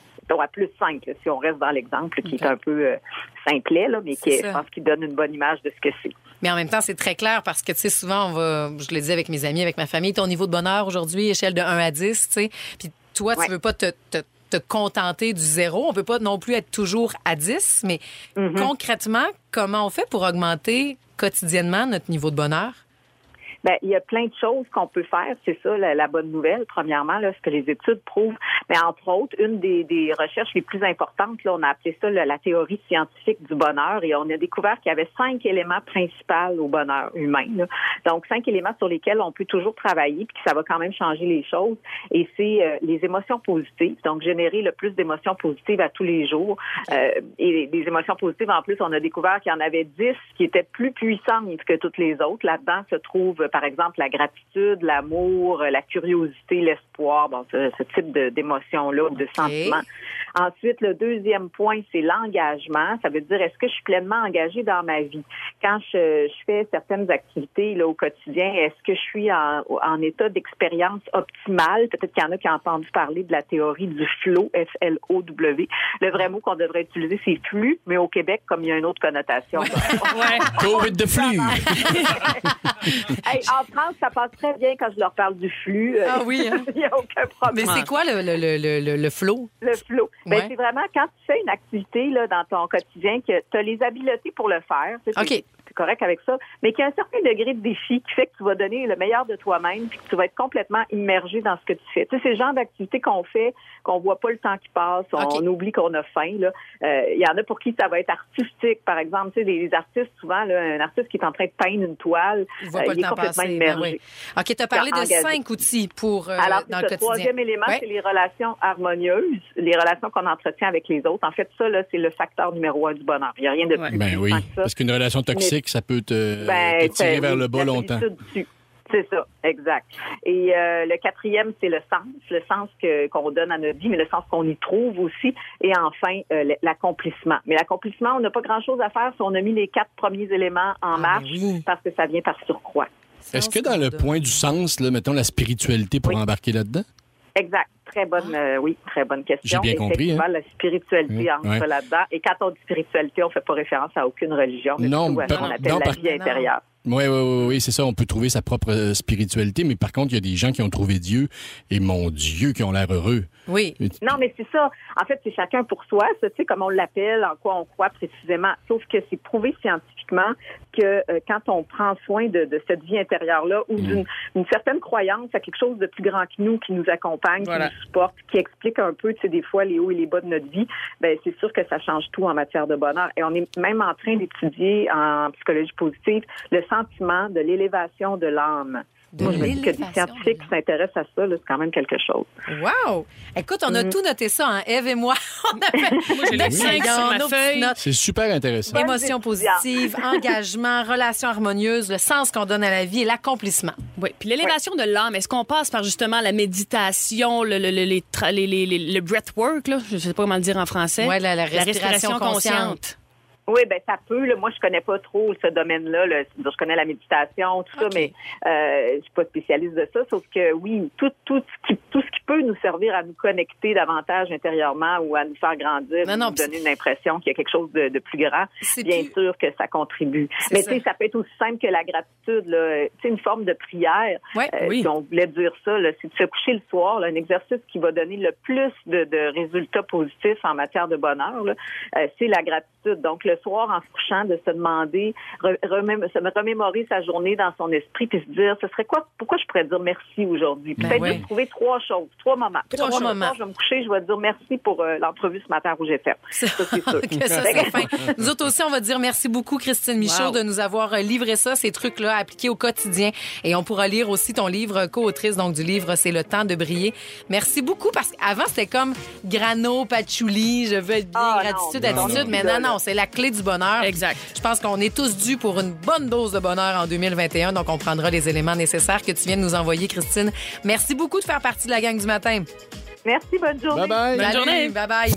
+5, là, si on reste dans l'exemple, qui est un peu simplet, là, mais qui je pense qu'il donne une bonne image de ce que c'est. Mais en même temps, c'est très clair parce que, tu sais, souvent, je le dis avec mes amis, avec ma famille, ton niveau de bonheur aujourd'hui, échelle de 1 à 10, tu sais. Puis toi, tu veux pas te contenter du 0. On peut pas non plus être toujours à 10, mais concrètement, comment on fait pour augmenter quotidiennement notre niveau de bonheur? Ben, il y a plein de choses qu'on peut faire. C'est ça, la bonne nouvelle. Premièrement, là, ce que les études prouvent. Mais entre autres, une des recherches les plus importantes, là, on a appelé ça la théorie scientifique du bonheur, et on a découvert qu'il y avait 5 éléments principaux au bonheur humain, là. Donc, 5 éléments sur lesquels on peut toujours travailler, puis que ça va quand même changer les choses. Et c'est les émotions positives. Donc, générer le plus d'émotions positives à tous les jours. Et des émotions positives, en plus, on a découvert qu'il y en avait 10 qui étaient plus puissantes que toutes les autres. Là-dedans se trouve par exemple, la gratitude, l'amour, la curiosité, l'espoir, bon, ce type d'émotions-là, de sentiments. Ensuite, le deuxième point, c'est l'engagement. Ça veut dire, est-ce que je suis pleinement engagée dans ma vie? Quand je fais certaines activités là, au quotidien, est-ce que je suis en état d'expérience optimale? Peut-être qu'il y en a qui ont entendu parler de la théorie du flow, F-L-O-W. Le vrai mot qu'on devrait utiliser, c'est flux, mais au Québec, comme il y a une autre connotation. Go with the flux! Hey, en France, ça passe très bien quand je leur parle du flux. Ah oui, hein? Il n'y a aucun problème. Mais c'est quoi le flow? Le flow. Ben, Ouais. c'est vraiment quand tu fais une activité là, dans ton quotidien que tu as les habiletés pour le faire. OK. c'est correct avec ça, mais qu'il y a un certain degré de défi qui fait que tu vas donner le meilleur de toi-même puis que tu vas être complètement immergé dans ce que tu fais. Tu sais, c'est le genre d'activité qu'on fait, qu'on voit pas le temps qui passe, on oublie qu'on a faim, là. Il y en a pour qui ça va être artistique, par exemple. Tu sais, les artistes, souvent, là, un artiste qui est en train de peindre une toile, il est complètement immergé. OK, tu as parlé de 5 outils pour Alors, dans le quotidien. Le troisième élément, c'est les relations harmonieuses, les relations qu'on entretient avec les autres. En fait, ça, là, c'est le facteur numéro 1 du bonheur. Il n'y a rien de plus oui, que ça. Parce qu'une relation toxique, ça peut te tirer vers le bas longtemps. C'est ça, exact. Et le quatrième, c'est le sens qu'on donne à notre vie, mais le sens qu'on y trouve aussi. Et enfin, l'accomplissement. Mais l'accomplissement, on n'a pas grand-chose à faire si on a mis les 4 premiers éléments en marche parce que ça vient par surcroît. Est-ce que dans le point du sens, là, mettons la spiritualité pour embarquer là-dedans? Exact. Très bonne question. J'ai bien compris. La spiritualité entre là-dedans. Et quand on dit spiritualité, on ne fait pas référence à aucune religion, mais plutôt à ce qu'on appelle la vie intérieure. Oui, c'est ça. On peut trouver sa propre spiritualité, mais par contre, il y a des gens qui ont trouvé Dieu et, mon Dieu, qui ont l'air heureux. Oui. Non, mais c'est ça. En fait, c'est chacun pour soi, ça, tu sais, comme on l'appelle, en quoi on croit précisément. Sauf que c'est prouvé scientifiquement que quand on prend soin de cette vie intérieure-là ou d'une certaine croyance à quelque chose de plus grand que nous, qui nous accompagne, qui nous supporte, qui explique un peu, tu sais, des fois, les hauts et les bas de notre vie, ben c'est sûr que ça change tout en matière de bonheur. Et on est même en train d'étudier en psychologie positive le sentiment de l'élévation de l'âme. Moi, je me dis que des scientifiques qui s'intéressent à ça, là, c'est quand même quelque chose. Wow! Écoute, on a tout noté ça, hein, Ève et moi. On a fait... Moi, j'ai les 5 sur ma feuille. C'est super intéressant. Émotions positives, engagement, relations harmonieuses, le sens qu'on donne à la vie et l'accomplissement. Oui, puis l'élévation de l'âme, est-ce qu'on passe par justement la méditation, le breathwork, là? Je ne sais pas comment le dire en français. Oui, la respiration consciente. Oui, ben ça peut. Là, moi, je connais pas trop ce domaine-là. Là. Je connais la méditation, tout ça, mais je suis pas spécialiste de ça. Sauf que oui, tout ce qui peut nous servir à nous connecter davantage intérieurement ou à nous faire grandir, nous donner une impression qu'il y a quelque chose de plus grand. Bien sûr que ça contribue. Mais tu sais, ça peut être aussi simple que la gratitude. Tu sais, une forme de prière. Si on voulait dire ça, là, c'est de se coucher le soir. Là, un exercice qui va donner le plus de résultats positifs en matière de bonheur. Là, c'est la gratitude. Donc le soir, en se couchant, de se demander, se remémorer sa journée dans son esprit, puis se dire, ce serait quoi, pourquoi je pourrais dire merci aujourd'hui? Peut-être de trouver 3 choses, 3 moments. Trois moments. Je vais me coucher, je vais dire merci pour l'entrevue ce matin à Rouge FM. Ça, c'est sûr. C'est fin. Nous autres aussi, on va dire merci beaucoup, Christine Michaud, de nous avoir livré ça, ces trucs-là, appliqués au quotidien. Et on pourra lire aussi ton livre, co-autrice, donc du livre C'est le temps de briller. Merci beaucoup, parce qu'avant, c'était comme grano, patchouli, je veux être bien, gratitude, attitude, mais non, c'est la clé du bonheur. Exact. Je pense qu'on est tous dus pour une bonne dose de bonheur en 2021, donc on prendra les éléments nécessaires que tu viens de nous envoyer, Christine. Merci beaucoup de faire partie de la gang du matin. Merci, bonne journée. Bye-bye. Bonne journée. Bye-bye.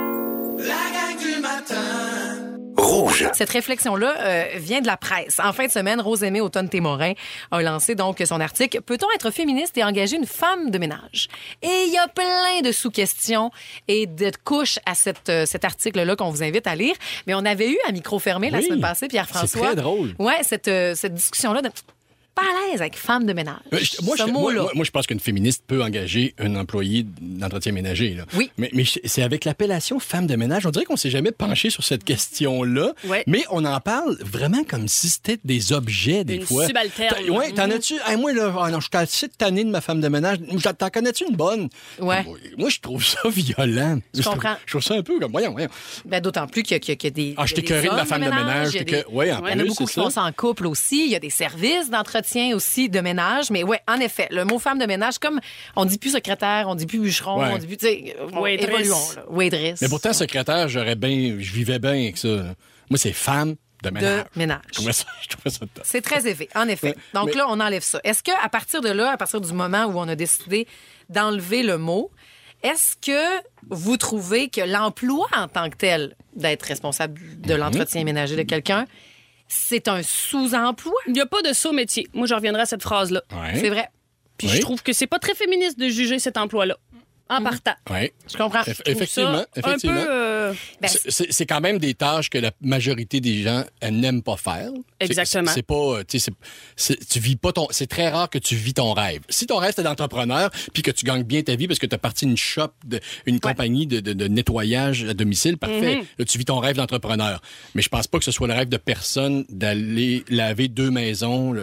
La gang du matin. Rouge. Cette réflexion-là vient de la presse. En fin de semaine, Rose-Aimée Automne-Témorin a lancé donc son article « Peut-on être féministe et engager une femme de ménage? » Et il y a plein de sous-questions et de couches à cet article-là qu'on vous invite à lire. Mais on avait eu à micro fermé la semaine passée, Pierre-François. C'est très drôle. Ouais, cette discussion-là de... Pas à l'aise avec femme de ménage. Moi, je pense qu'une féministe peut engager un employé d'entretien ménager. Là. Oui. Mais c'est avec l'appellation femme de ménage. On dirait qu'on s'est jamais penché sur cette question-là. Ouais. Mais on en parle vraiment comme si c'était des objets, des fois. Une subalterne. Oui, t'en as-tu? Hey, moi, là, je suis assez tanné de ma femme de ménage. T'en connais-tu une bonne? Ouais. Moi, je trouve ça violent. Je comprends. Je trouve ça un peu comme, voyons. Ben, d'autant plus qu'il y a des. Je t'ai écœuré de ma femme de ménage. Il Oui, en plus, y en a beaucoup qui font ça en couple aussi. Il y a des services d'entretien aussi de ménage. Mais oui, en effet, le mot femme de ménage, comme on dit plus secrétaire, on dit plus bûcheron, on dit plus, tu sais, évoluons. Waitress. Mais pourtant, secrétaire, je vivais bien avec ça. Moi, c'est femme de ménage. Je trouvais ça top. C'est très élevé, en effet. Ouais, Donc là, on enlève ça. Est-ce qu'à partir de là, à partir du moment où on a décidé d'enlever le mot, est-ce que vous trouvez que l'emploi en tant que tel, d'être responsable de l'entretien ménager de quelqu'un, c'est un sous-emploi? Il n'y a pas de saut métier. Moi, je reviendrai à cette phrase-là. Ouais. C'est vrai. Puis je trouve que c'est pas très féministe de juger cet emploi-là. En partant. Oui. Je comprends. Effectivement. Un peu Ben, c'est quand même des tâches que la majorité des gens n'aiment pas faire. Exactement. C'est pas, tu vis pas ton. C'est très rare que tu vis ton rêve. Si ton rêve c'est d'entrepreneur, puis que tu gagnes bien ta vie parce que tu as parti une shop, une compagnie de nettoyage à domicile, parfait. Là, tu vis ton rêve d'entrepreneur. Mais je pense pas que ce soit le rêve de personne d'aller laver 2 maisons,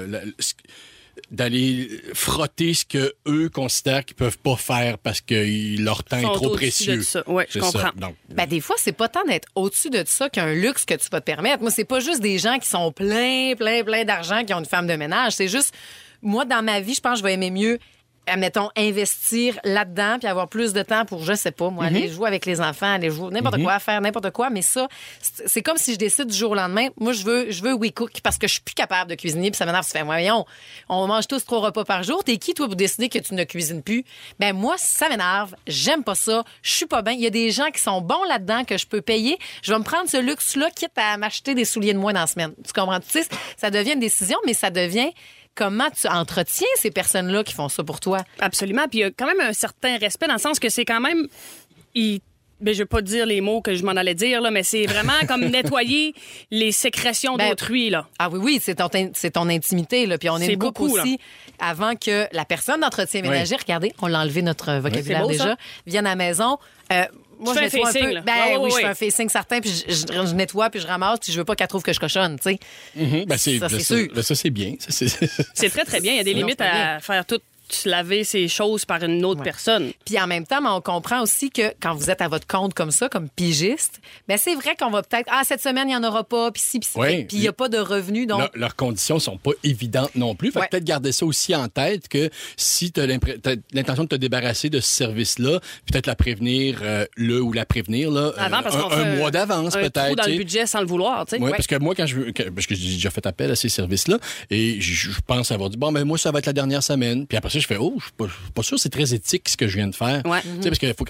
d'aller frotter ce que eux considèrent qu'ils peuvent pas faire parce que leur temps est trop précieux. Oui, je comprends. Donc, des fois, c'est pas tant d'être au-dessus de ça qu'un luxe que tu vas te permettre. Moi, c'est pas juste des gens qui sont plein d'argent qui ont une femme de ménage. C'est juste, moi, dans ma vie, je pense que je vais aimer mieux, admettons, investir là-dedans puis avoir plus de temps pour, je sais pas, moi, aller jouer avec les enfants, aller jouer n'importe quoi, faire n'importe quoi. Mais ça, c'est comme si je décide du jour au lendemain, moi, je veux WeCook parce que je suis plus capable de cuisiner puis ça m'énerve. Tu fais, voyons, on mange tous 3 repas par jour. T'es qui, toi, pour décider que tu ne cuisines plus? Ben moi, ça m'énerve. J'aime pas ça. Je suis pas bien. Il y a des gens qui sont bons là-dedans que je peux payer. Je vais me prendre ce luxe-là, quitte à m'acheter des souliers de moins dans la semaine. Tu comprends? Tu sais, ça devient une décision, mais ça devient... Comment tu entretiens ces personnes-là qui font ça pour toi? Absolument. Puis il y a quand même un certain respect dans le sens que c'est quand même... je veux pas dire les mots que je m'en allais dire, là, mais c'est vraiment comme nettoyer les sécrétions d'autrui. Là. Ah oui, c'est ton intimité. Là. Puis on est une couple aussi, avant que la personne d'entretien ménager, regardez, on l'a enlevé notre vocabulaire beau, déjà, ça. Vienne à la maison... moi, je nettoie un peu. Je fais un facing certain, puis je nettoie, puis je ramasse, puis je veux pas qu'elle trouve que je cochonne, tu sais. ça, c'est sûr. Ça, c'est bien. C'est très, très bien. Il y a des limites à faire tout laver ces choses par une autre personne. Puis en même temps, on comprend aussi que quand vous êtes à votre compte comme ça, comme pigiste, c'est vrai qu'on va peut-être, cette semaine, il n'y en aura pas, puis puis il n'y a pas de revenus. Donc... Leurs conditions sont pas évidentes non plus. Fait que peut-être garder ça aussi en tête que si tu as l'intention de te débarrasser de ce service-là, peut-être la prévenir, la prévenir là, avant, parce qu'on un mois d'avance peut-être. Trou dans le budget sans le vouloir. Oui, parce que moi, parce que j'ai déjà fait appel à ces services-là, et je pense avoir dit, moi, ça va être la dernière semaine. Puis après ça, je fais, je suis pas sûr, c'est très éthique ce que je viens de faire. Ouais. Tu sais, parce qu'il faut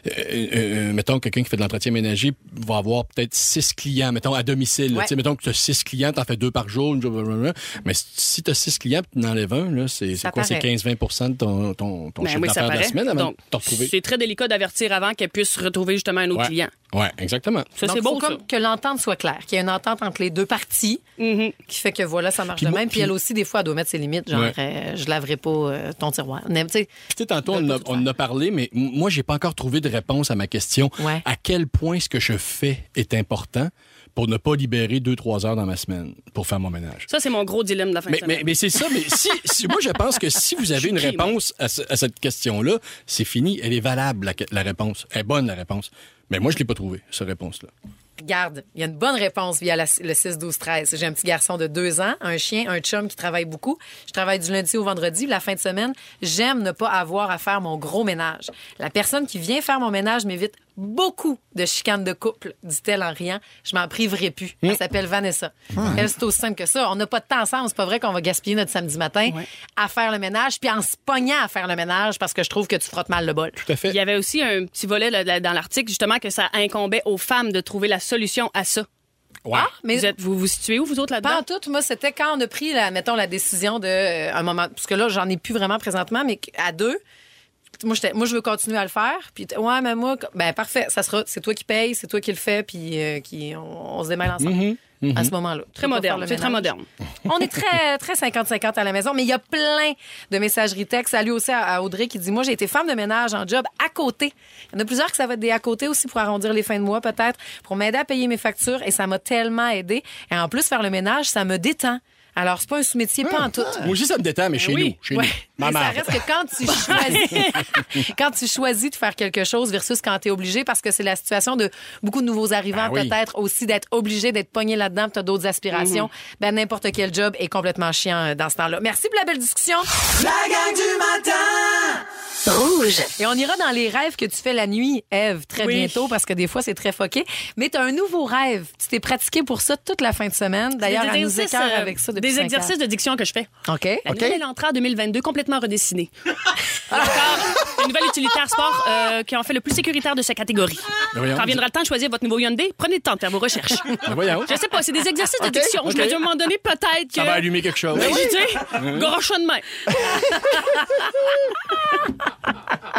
que, mettons, quelqu'un qui fait de l'entretien ménager va avoir peut-être 6 clients, mettons, à domicile. Tu sais, mettons que tu as 6 clients, tu en fais 2 par jour, mais si tu as 6 clients et tu en enlèves un, là, c'est quoi? C'est 15-20 de ton chiffre d'affaires de la semaine avant de te retrouver. C'est très délicat d'avertir avant qu'elle puisse retrouver justement un autre client. Oui, exactement. Ça, donc, c'est beau, comme que l'entente soit claire, qu'il y ait une entente entre les deux parties qui fait que voilà, ça marche de même. Puis elle aussi, des fois, elle doit mettre ses limites. Genre, je laverai pas ton tiroir. Tu sais, tantôt, on en a parlé, mais moi, j'ai pas encore trouvé de réponse à ma question. À quel point ce que je fais est important pour ne pas libérer 2-3 heures dans ma semaine pour faire mon ménage? Ça, c'est mon gros dilemme de la fin de semaine. Mais c'est ça. Mais si moi, je pense que si vous avez une réponse à cette question-là, c'est fini. Elle est valable, la réponse. Elle est bonne, la réponse. Mais moi, je l'ai pas trouvée, cette réponse-là. Regarde, il y a une bonne réponse via le 6-12-13. J'ai un petit garçon de 2 ans, un chien, un chum qui travaille beaucoup. Je travaille du lundi au vendredi. La fin de semaine, j'aime ne pas avoir à faire mon gros ménage. La personne qui vient faire mon ménage m'évite beaucoup de chicanes de couple, dit-elle en riant. Je m'en priverai plus. Elle s'appelle Vanessa. Elle, c'est aussi simple que ça. On n'a pas de temps ensemble. C'est pas vrai qu'on va gaspiller notre samedi matin à faire le ménage, puis en se pognant à faire le ménage parce que je trouve que tu frottes mal le bol. Tout à fait. Il y avait aussi un petit volet dans l'article, justement, que ça incombait aux femmes de trouver la solution à ça. Ouais. Mais vous vous situez où, vous autres, là-dedans? Pas en tout. Moi, c'était quand on a pris, la décision de un moment... Parce que là, j'en ai plus vraiment présentement, mais à 2... Moi, je veux continuer à le faire. Puis, mais moi, parfait. C'est toi qui paye, c'est toi qui le fais, puis on se démêle ensemble. À ce moment-là. Très moderne. C'est très moderne. On est très, très 50-50 à la maison, mais il y a plein de messageries textes. Salut aussi à Audrey qui dit, moi, j'ai été femme de ménage en job à côté. Il y en a plusieurs que ça va être des à côté aussi pour arrondir les fins de mois, peut-être, pour m'aider à payer mes factures. Et ça m'a tellement aidé. Et en plus, faire le ménage, ça me détend. Alors, c'est pas un sous-métier, pas en tout. Moi aussi, ça me détend, mais chez nous. Chez nous. Mais ça reste que quand tu choisis de faire quelque chose versus quand tu es obligé, parce que c'est la situation de beaucoup de nouveaux arrivants, peut-être aussi d'être obligé d'être pogné là-dedans, tu as d'autres aspirations. N'importe quel job est complètement chiant dans ce temps-là. Merci pour la belle discussion. La gang du matin! Rouge. Et on ira dans les rêves que tu fais la nuit, Ève, très bientôt, parce que des fois, c'est très foqué. Mais tu as un nouveau rêve. Tu t'es pratiqué pour ça toute la fin de semaine. D'ailleurs, elle nous écœure avec ça depuis 5 ans. Des exercices de diction que je fais. OK. La nouvelle entrée en 2022, complètement redessinée. Encore une nouvelle utilitaire sport qui en fait le plus sécuritaire de sa catégorie. Quand viendra le temps de choisir votre nouveau Hyundai, prenez le temps de faire vos recherches. Je sais pas, c'est des exercices de diction. Je me dis à un moment donné, peut-être que... Ça va allumer quelque chose. Oui, tu sais, gorochon de main.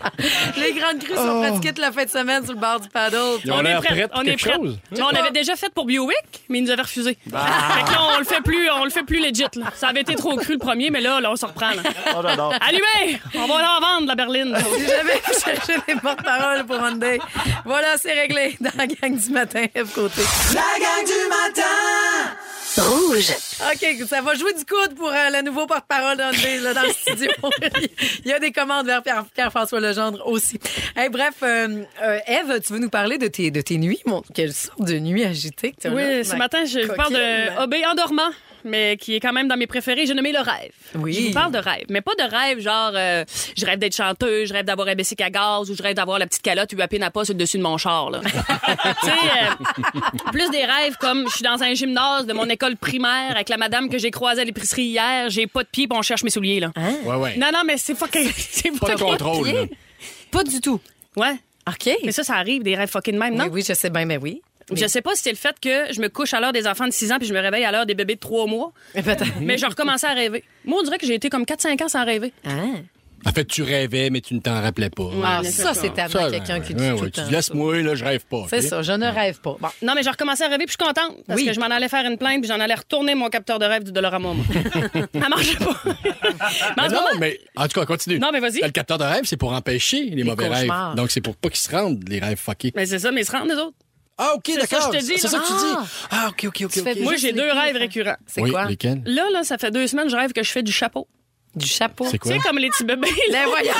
Les grandes crues sont pratiquées toute la fin de semaine sur le bord du paddle. On est prêts. On est prêts. On l'avait déjà fait pour BioWeek, mais ils nous avaient refusé. Fait que là, on le fait plus legit. Là. Ça avait été trop cru le premier, mais là on se reprend. Là. Allumez! On va en vendre, la berline. J'ai jamais cherché des porte-paroles pour Monday. Voilà, c'est réglé dans la gang du matin, F côté. La gang du matin! Rouge. OK, ça va jouer du coude pour le nouveau porte-parole d'André là, dans le studio. Il y a des commandes vers Pierre-François Legendre aussi. Hey, bref, Ève, tu veux nous parler de tes nuits? Quelle sorte de nuit agitée que tu as là? Oui, ce matin, je vous parle de OB endormant, mais qui est quand même dans mes préférés. J'ai nommé le rêve. Oui. Je vous parle de rêve, mais pas de rêve genre je rêve d'être chanteuse, je rêve d'avoir un bicycle à gaz ou je rêve d'avoir la petite calotte UAP Napa sur le dessus de mon char. Là. Tu sais, plus des rêves comme je suis dans un gymnase de mon école primaire avec la madame que j'ai croisée à l'épicerie hier, j'ai pas de pied puis on cherche mes souliers. Là. Hein? Ouais. Non, mais c'est fucking... Pas de contrôle. Là. Pas du tout. Ouais. OK. Mais ça arrive, des rêves fucking même, non? Oui, je sais bien, mais oui. Je sais pas si c'est le fait que je me couche à l'heure des enfants de 6 ans puis je me réveille à l'heure des bébés de 3 mois. Mais je recommençais à rêver. Moi, on dirait que j'ai été comme 4-5 ans sans rêver. En fait, tu rêvais, mais tu ne t'en rappelais pas. Ça, c'est tellement quelqu'un qui dit tout le temps. Tu laisses-moi, là, je rêve pas. C'est ça, je ne rêve pas. Bon. Non, mais j'ai recommencé à rêver puis je suis contente parce que je m'en allais faire une plainte puis j'en allais retourner mon capteur de rêve du Dollarama. Ça marchait pas. mais en tout cas, continue. Non, mais vas-y. Le capteur de rêve, c'est pour empêcher les mauvais cauchemars. rêves. Donc, c'est pour pas qu'ils se rendent, les rêves fuckés. Mais c'est ça, mais ils se rendent, les autres. Ah, OK, d'accord. Ça, je te dis, c'est ça que tu dis. Ah, OK. Moi, j'ai 2 rêves récurrents. C'est quoi? Lesquels? Là, ça fait 2 semaines, je rêve que je fais du chapeau. Du chapeau? C'est quoi? Tu sais, comme les petits bébés. Les voyants!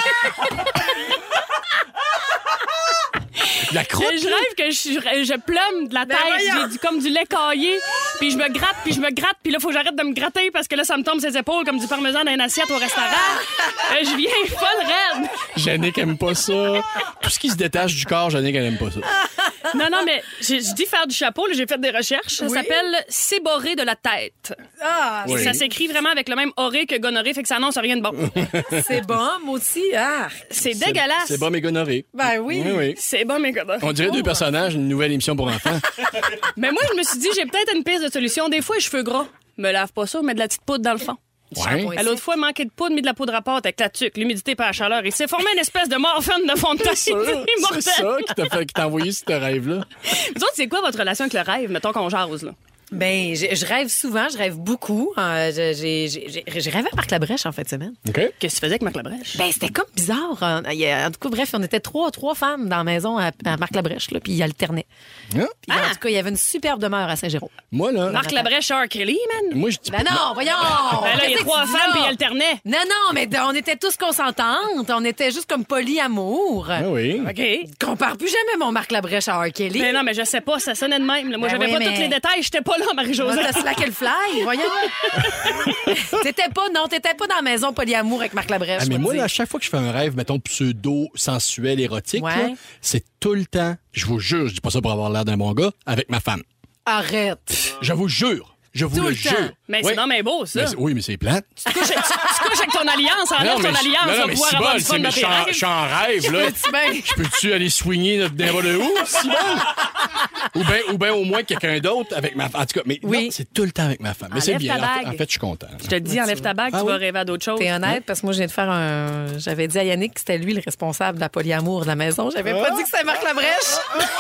La croûte? Je rêve que je plume de la tête. J'ai comme du lait caillé. Puis je me gratte. Puis là, faut que j'arrête de me gratter parce que là, ça me tombe ses épaules comme du parmesan dans une assiette au restaurant. Je viens folle raide. Jannick aime pas ça. Tout ce qui se détache du corps, Jannick, elle aime pas ça. Non, mais je dis faire du chapeau. Là, j'ai fait des recherches. Ça s'appelle séborrhée de la tête. Ah! Oui. Ça s'écrit vraiment avec le même oré que gonorrhée, fait que ça annonce rien de bon. C'est bon, moi aussi. Ah! C'est dégueulasse. C'est bon, mais gonorrhée. Ben oui. C'est bon, mais gonorrhée. On dirait 2 personnages, une nouvelle émission pour enfants. Mais moi, je me suis dit, j'ai peut-être une piste de solution. Des fois, les cheveux gras. Me lave pas ça, mets de la petite poudre dans le fond. Ouais. L'autre fois, manquait de poudre, mis de la poudre à pâte avec la tuque, l'humidité par la chaleur. Il s'est formé une espèce de morphine de fond de teint. C'est ça qui t'a envoyé ce rêve-là. Vous autres, c'est quoi votre relation avec le rêve? Mettons qu'on jase, là. Ben, je rêve souvent, je rêve beaucoup. J'ai rêvé à Marc Labrèche en fin de semaine. OK. Qu'est-ce que tu faisais avec Marc Labrèche? Ben, c'était comme bizarre. En tout cas, bref, on était trois femmes dans la maison à Marc Labrèche, là, puis il alternait. Puis, en tout cas, il y avait une superbe demeure à Saint-Jérôme. Moi, là. Marc Labrèche, R. Kelly, man? Moi, je dis Ben non, voyons! Ben là, il y a 3 femmes, puis il alternait. Non, mais on était tous consentantes. On était juste comme polyamour. Ah oui. OK. Compare plus jamais mon Marc Labrèche à R. Kelly. Ben non, mais je sais pas, ça sonnait de même. Là. Moi, Ben j'avais oui, pas mais- tous les détails. J'étais pas là, Marie-Josée. T'as slacké le fly, voyons. T'étais pas dans la maison polyamour avec Marc Labrèche. Ah, mais je moi, te là, à dis. chaque fois que je fais un rêve, mettons, pseudo-sensuel, érotique, Ouais. là, c'est tout le temps, je vous jure, je dis pas ça pour avoir l'air d'un bon gars, avec ma femme. Arrête. Je vous jure. Je vous Tout le le temps. jure. Mais Oui. c'est non, mais beau, ça. Mais oui, mais c'est plate. Tu couches avec ton alliance, enlève ton alliance, non, va mais pouvoir si avoir bol, du fun mais dans je tes suis en- rêves. je suis en rêve, là. Je peux-tu aller swinger notre n'importe où, si bol? Ou bien au moins quelqu'un d'autre avec ma femme. En tout cas, mais Oui. non, c'est tout le temps avec ma femme. Mais c'est Enlève bien. ta bague. En fait, je suis content. Je te le dis, enlève ta bague, Ah tu oui? vas rêver à d'autres choses. T'es honnête, parce que moi, je viens de faire j'avais dit à Yannick que c'était lui le responsable de la polyamour de la maison. J'avais pas dit que c'était Marc Labrèche.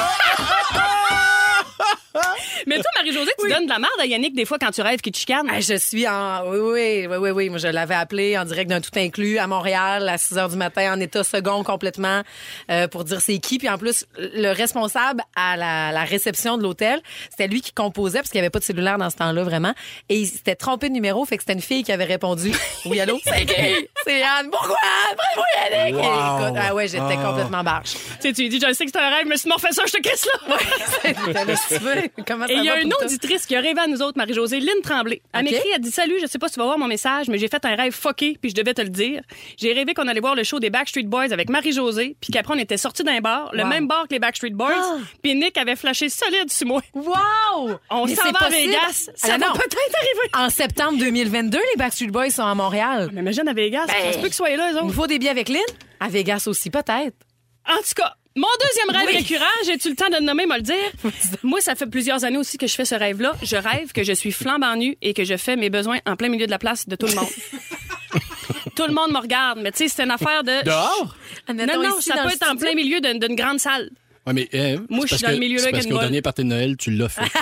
Mais toi, Marie-Josée, tu donnes de la merde à Yannick des fois quand tu rêves qu'il te chicane. Ah, je suis en... Oui. Moi, je l'avais appelé en direct d'un tout inclus à Montréal à 6 h du matin en état second complètement pour dire c'est qui. Puis en plus, le responsable à la réception de l'hôtel, c'était lui qui composait parce qu'il n'y avait pas de cellulaire dans ce temps-là vraiment. Et il s'était trompé de numéro, fait que c'était une fille qui avait répondu. Oui, allô? C'est qui? C'est Anne. Pourquoi? Bravo, Yannick! Wow. Et écoute, ah ouais, j'étais complètement barge. Tu lui dis, je sais que c'est un rêve, mais si tu m'en refais ça, je te crisse là. Là, si tu veux, comment ça Et il y a va une pour toi? auditrice qui a rêvé à nous autres, Marie-Josée, Lynn Tremblay. Elle OK. m'écrit, elle dit salut, je sais pas si tu vas voir mon message, mais j'ai fait un rêve fucké, puis je devais te le dire. J'ai rêvé qu'on allait voir le show des Backstreet Boys avec Marie-Josée, puis qu'après on était sortis d'un bar, le Wow. même bar que les Backstreet Boys, puis Nick avait flashé solide sur moi. Wow! On Mais s'en c'est va à possible. Vegas. Ça Ah, va non. peut-être arriver. En septembre 2022, les Backstreet Boys sont à Montréal. Mais imagine à Vegas, ça se peut qu'ils soient là, eux Il nous autres. faut des billets avec Lynn? À Vegas aussi, peut-être. En tout cas, mon deuxième rêve Oui. récurrent, j'ai-tu le temps de le nommer, me le dire? Moi, ça fait plusieurs années aussi que je fais ce rêve-là. Je rêve que je suis flambant nue et que je fais mes besoins en plein milieu de la place de tout le monde. tout le monde me regarde. Mais tu sais, c'est une affaire de... Dehors? Non, ça peut être en plein milieu d'une grande salle. Ouais, mais moi, je suis dans le milieu là. Parce qu'au dernier party de Noël, tu l'as fait.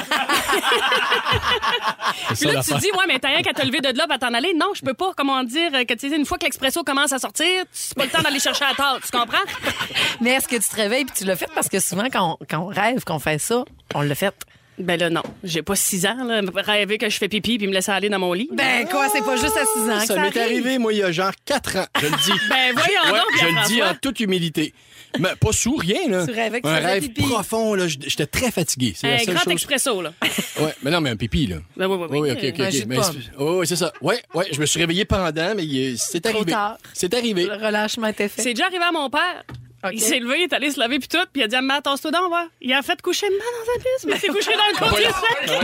Puis là, tu dis, ouais, mais t'as rien qu'à te lever de là, à t'en aller. Non, je peux pas. Comment dire que tu sais, une fois que l'expresso commence à sortir, c'est pas le temps d'aller chercher à table. Tu comprends? Mais est-ce que tu te réveilles puis tu l'as fait? Parce que souvent, quand on rêve qu'on fait ça, on l'a fait. Ben là, non. J'ai pas 6 ans, là. Rêver que je fais pipi puis me laisser aller dans mon lit. Ben quoi, c'est pas juste à 6 ans que ça m'est arrivé, moi, il y a genre 4 ans. Je le dis. Ben voyons donc, je le dis en toute humilité. Mais pas sous, rien, là. Tu rêvais que tu un faisais rêve pipi. profond, là. J'étais très fatigué. C'est un la seule grand chose. expresso, là. Ouais, mais non, mais un pipi, là. Ben oui. Oui, OK. Oui, c'est ça. Ouais, je me suis réveillé pendant, mais c'est arrivé. Trop tard. C'est arrivé. Le relâchement était fait. C'est déjà arrivé à mon père. Okay. Il s'est levé, il est allé se laver puis tout, puis il a dit « Maman, tasse-toi donc, va. » Il a fait coucher maman dans sa piste, mais il s'est couché dans le côté sec.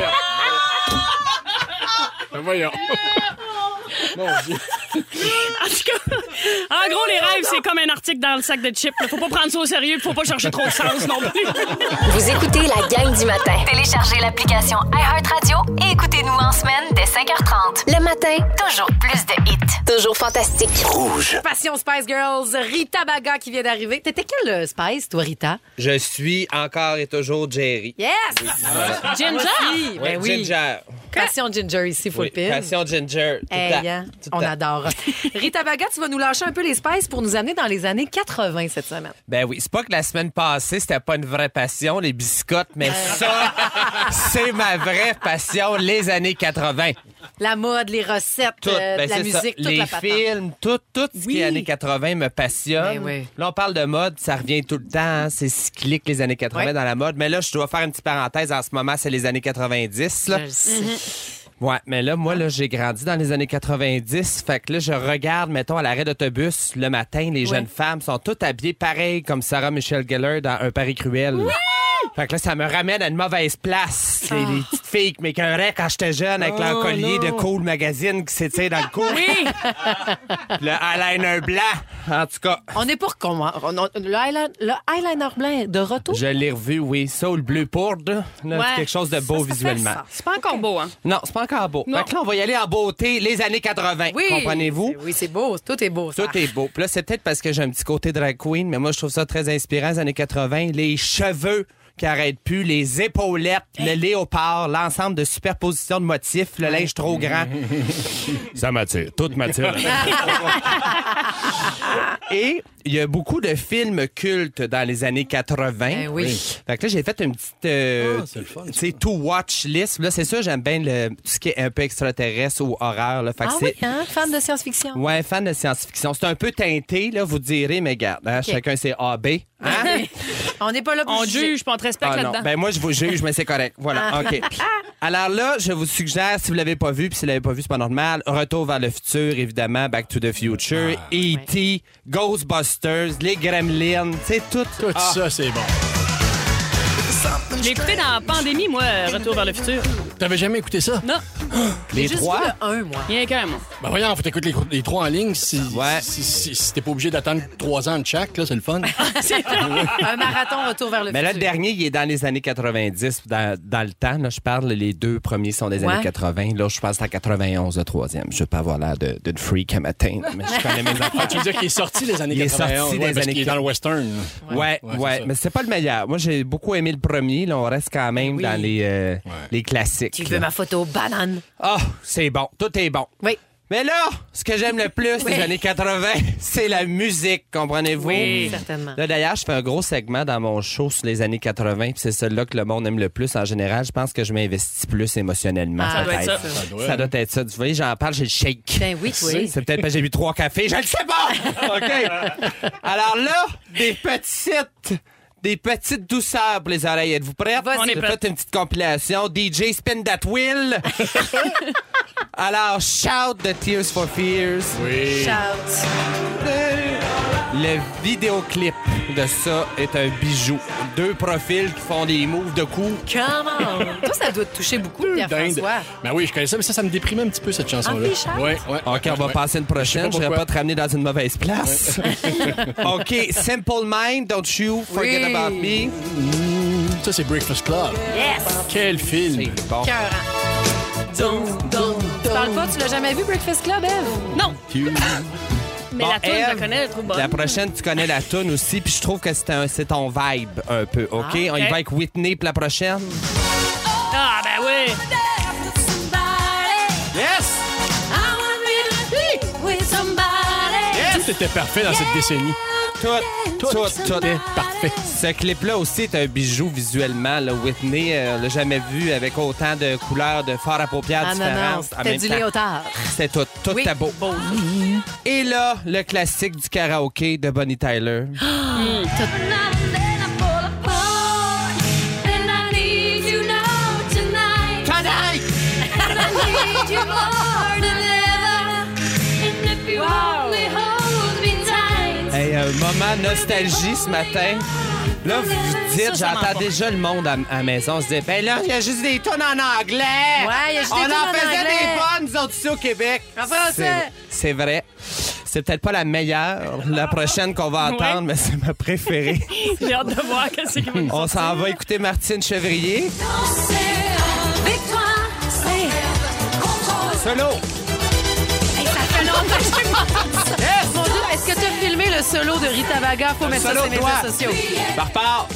Voyons. Mon Dieu. En tout cas, en gros, les rêves, c'est comme un article dans le sac de chips. Faut pas prendre ça au sérieux, faut pas chercher trop de sens non plus. Vous écoutez la gang du matin. Téléchargez l'application iHeartRadio et écoutez-nous en semaine dès 5h30. Le matin, Toujours plus de hits. toujours fantastique. Rouge. Passion Spice Girls, Rita Baga qui vient d'arriver. T'étais quelle Spice, toi, Rita? Je suis encore et toujours Jerry. Yes! Ginger! Ben oui. Ginger. Passion Ginger ici, faut le pire. Passion Ginger. Tout Hey, le temps. hein, Tout le on temps. adore. Rita Baga, tu vas nous lâcher un peu les Spice pour nous amener dans les années 80 cette semaine. Ben oui, c'est pas que la semaine passée, c'était pas une vraie passion, les biscottes, mais ça, c'est ma vraie passion, les années 80. La mode, les recettes, Tout, la c'est musique, ça. toute les la patente. films, tout ce qui est années 80 me passionne. Ben oui. Là, on parle de mode, ça revient tout le temps, hein, c'est cyclique les années 80 Ouais. dans la mode. Mais là, je dois faire une petite parenthèse en ce moment, c'est les années 90. Là. Je le sais. Ouais, mais là, moi, là, j'ai grandi dans les années 90. Fait que là, je regarde, mettons, à l'arrêt d'autobus, le matin, les jeunes femmes sont toutes habillées pareil comme Sarah Michelle Gellar dans Un Paris cruel. Oui! Fait que là, ça me ramène à une mauvaise place. C'est les petites filles qui m'écœuraient quand j'étais jeune avec leur collier de Cool Magazine qui s'étire dans le cou. Oui! Le eyeliner blanc, en tout cas. On est pour comment? Le eyeliner blanc de retour? Je l'ai revu, oui. Ça ou le bleu pourde, là, Ouais. c'est quelque chose de beau Ça fait visuellement. sens. C'est pas encore beau, hein? Non, c'est pas encore beau. Non. Fait que là, on va y aller en beauté, les années 80. Oui. Comprenez-vous? Oui, c'est beau. Tout est beau, ça. Tout est beau. Puis là, c'est peut-être parce que j'ai un petit côté drag queen, mais moi, je trouve ça très inspirant, les années 80. Les cheveux qui arrêtent plus, les épaulettes, le léopard, l'ensemble de superpositions de motifs, le linge trop grand. Ça m'attire. Tout m'attire. Et il y a beaucoup de films cultes dans les années 80. Ben oui. Fait que là, j'ai fait une petite c'est le fun, ça. tu sais, to-watch list. Là, c'est sûr, j'aime bien tout ce qui est un peu extraterrestre ou horreur. Là. Fait que Ah c'est... oui, hein? Fan de science-fiction. Ouais, fan de science-fiction. C'est un peu teinté, là, vous direz, mais regarde, hein, chacun ses AB. Hein? On n'est pas là pour On juger. juge, puis on te respecte Ah non, là-dedans. ben moi, je vous juge, mais c'est correct. Voilà, OK. Alors là, je vous suggère, si vous l'avez pas vu, puis si vous l'avez pas vu, c'est pas normal, Retour vers le futur, évidemment, Back to the Future, E.T., Ghostbusters, les Gremlins, c'est tout. Tout ça, c'est bon. Je l'ai écouté dans la pandémie, moi, Retour vers le futur. T'avais jamais écouté ça? Non, Les Juste trois. vu le 1, moi. rien qu'un, moi. Ben voyons, faut t'écouter les trois en ligne. Si Ouais. si t'es pas obligé d'attendre 3 ans de chaque, là, c'est le fun. Un marathon retour vers le Mais là, le futur. dernier, il est dans les années 90, dans le temps. Là, je parle, les 2 premiers sont des Ouais. années 80. Là, je pense à 91, le 3e. Je veux pas avoir l'air d'une freak à matin, mais je connais mes enfants. Ah, tu veux dire qu'il est sorti les années Il est 91? sorti ouais, des parce années qu'il est dans le western. là. Ouais, c'est ça. mais c'est pas le meilleur. Moi, j'ai beaucoup aimé le premier. Là, on reste quand même Oui. dans les classiques. Tu veux ma photo banane? Ah, c'est bon. Tout est bon. Oui. Mais là, ce que j'aime le plus des années 80, c'est la musique, comprenez-vous? Oui, certainement. Là, d'ailleurs, je fais un gros segment dans mon show sur les années 80, puis c'est celle-là que le monde aime le plus en général. Je pense que je m'investis plus émotionnellement. Ah, doit être peut-être. ça. Ça doit être ça. Vous voyez, j'en parle, j'ai le shake. Ben oui, oui. C'est peut-être parce que j'ai bu 3 cafés, je le sais pas! OK? Alors là, des petites douceurs pour les oreilles. Êtes-vous prêtes? Vas-y. On est J'ai prêtes. fait une petite compilation. DJ Spin That Wheel. Alors, Shout de Tears for Fears. Oui. Shout. Le vidéoclip de ça est un bijou. 2 profils qui font des moves de coups. Come on. Toi, ça doit te toucher beaucoup, Dinde. Pierre-François. Ben oui, je connais ça, mais ça me déprimait un petit peu, cette chanson-là. Ah oui, Charles? Ouais. OK, on va passer une prochaine. Je Je sais pas ne pourquoi. pas te ramener dans une mauvaise place. OK, Simple Mind, Don't You Forget Oui. About Me. Ça, c'est Breakfast Club. Yes. Quel film. C'est bon. Cœur. Tu parles pas, tu l'as jamais vu, Breakfast Club, Eve? Non, Tu Mais Bon, la toune, je la connais, elle est trop bonne. La prochaine, tu connais la toune aussi, puis je trouve que c'est ton vibe un peu, OK? On y va avec Whitney pour la prochaine. Ah, ben oui! Yes! Tout était parfait dans cette décennie. Tout était parfait. Ce clip-là aussi est un bijou visuellement. Là. Whitney, on l'a jamais vu avec autant de couleurs, de fards à paupières différentes. C'était du léotard. C'était tout était beau. Et là, le classique du karaoké de Bonnie Tyler. Hey, un moment nostalgie ce matin. Là, vous vous dites, j'entends déjà le monde à la maison. On se dit, ben là, il y a juste des tonnes en anglais. Ouais, il y a juste des On tonnes en en faisait anglais. des bonnes, nous autres, ici au Québec. En français. C'est vrai. C'est peut-être pas la meilleure, la prochaine qu'on va entendre, mais c'est ma préférée. J'ai hâte de voir qu'est-ce qu'il va nous On s'en va écouter Martine Chevrier. Solo. Ça fait longtemps que je m'entends ça. Mon Dieu, est-ce que tu as filmé le solo de Rita Vaga? Faut mettre ça sur les médias sociaux. Par repart.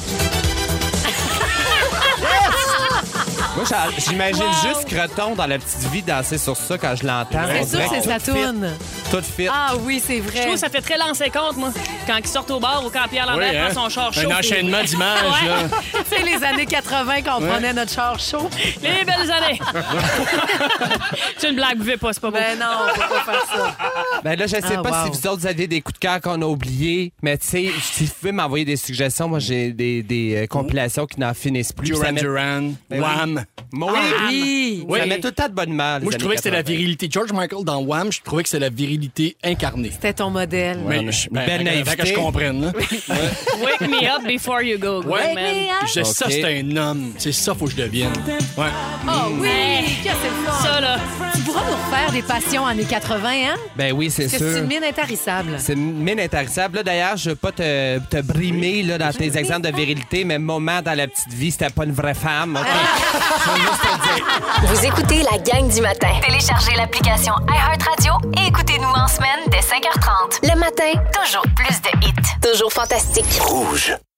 Moi, j'imagine juste Creton dans La Petite Vie danser sur ça quand je l'entends. C'est sûr, c'est sa toune. Tout fit. Ah oui, c'est vrai. Je trouve que ça fait très lancer compte, moi. Quand ils sortent au bar ou quand Pierre Lambert prend son char chaud. Un enchaînement d'images, là. Tu sais, les années 80, quand on prenait notre char chaud. Les belles années. C'est une blague, vous ne pas, c'est pas beau. Ben non, on peut pas faire ça. Ben là, je sais pas si vous autres avez des coups de cœur qu'on a oubliés, mais tu sais, si vous pouvez m'envoyer des suggestions, moi j'ai des compilations qui n'en finissent plus. Duran, Wham. Oui. Ça met tout le temps de bonne humeur. Moi, je trouvais que c'était la virilité. George Michael dans Wham, je trouvais que c'était la virilité incarnée. C'était ton modèle. Mais belle naïveté. que je comprenne. Là. Wake me up before you go, Ouais. man. Ça, c'est un homme. C'est ça, faut que je devienne. Ouais. Oh oui, c'est le fun. Ça, là. Tu pourras nous refaire des passions années 80, hein? Ben oui, c'est Parce sûr. que c'est une mine intarissable. C'est une mine intarissable. Là, d'ailleurs, je veux pas te brimer là, dans tes exemples de virilité, mais moment dans La Petite Vie, c'était pas une vraie femme. OK? Je veux juste te dire. Vous écoutez la gang du matin. Téléchargez l'application iHeartRadio et écoutez-nous en semaine dès 5h30. Le matin, Toujours plus de hits. toujours fantastique. Rouge.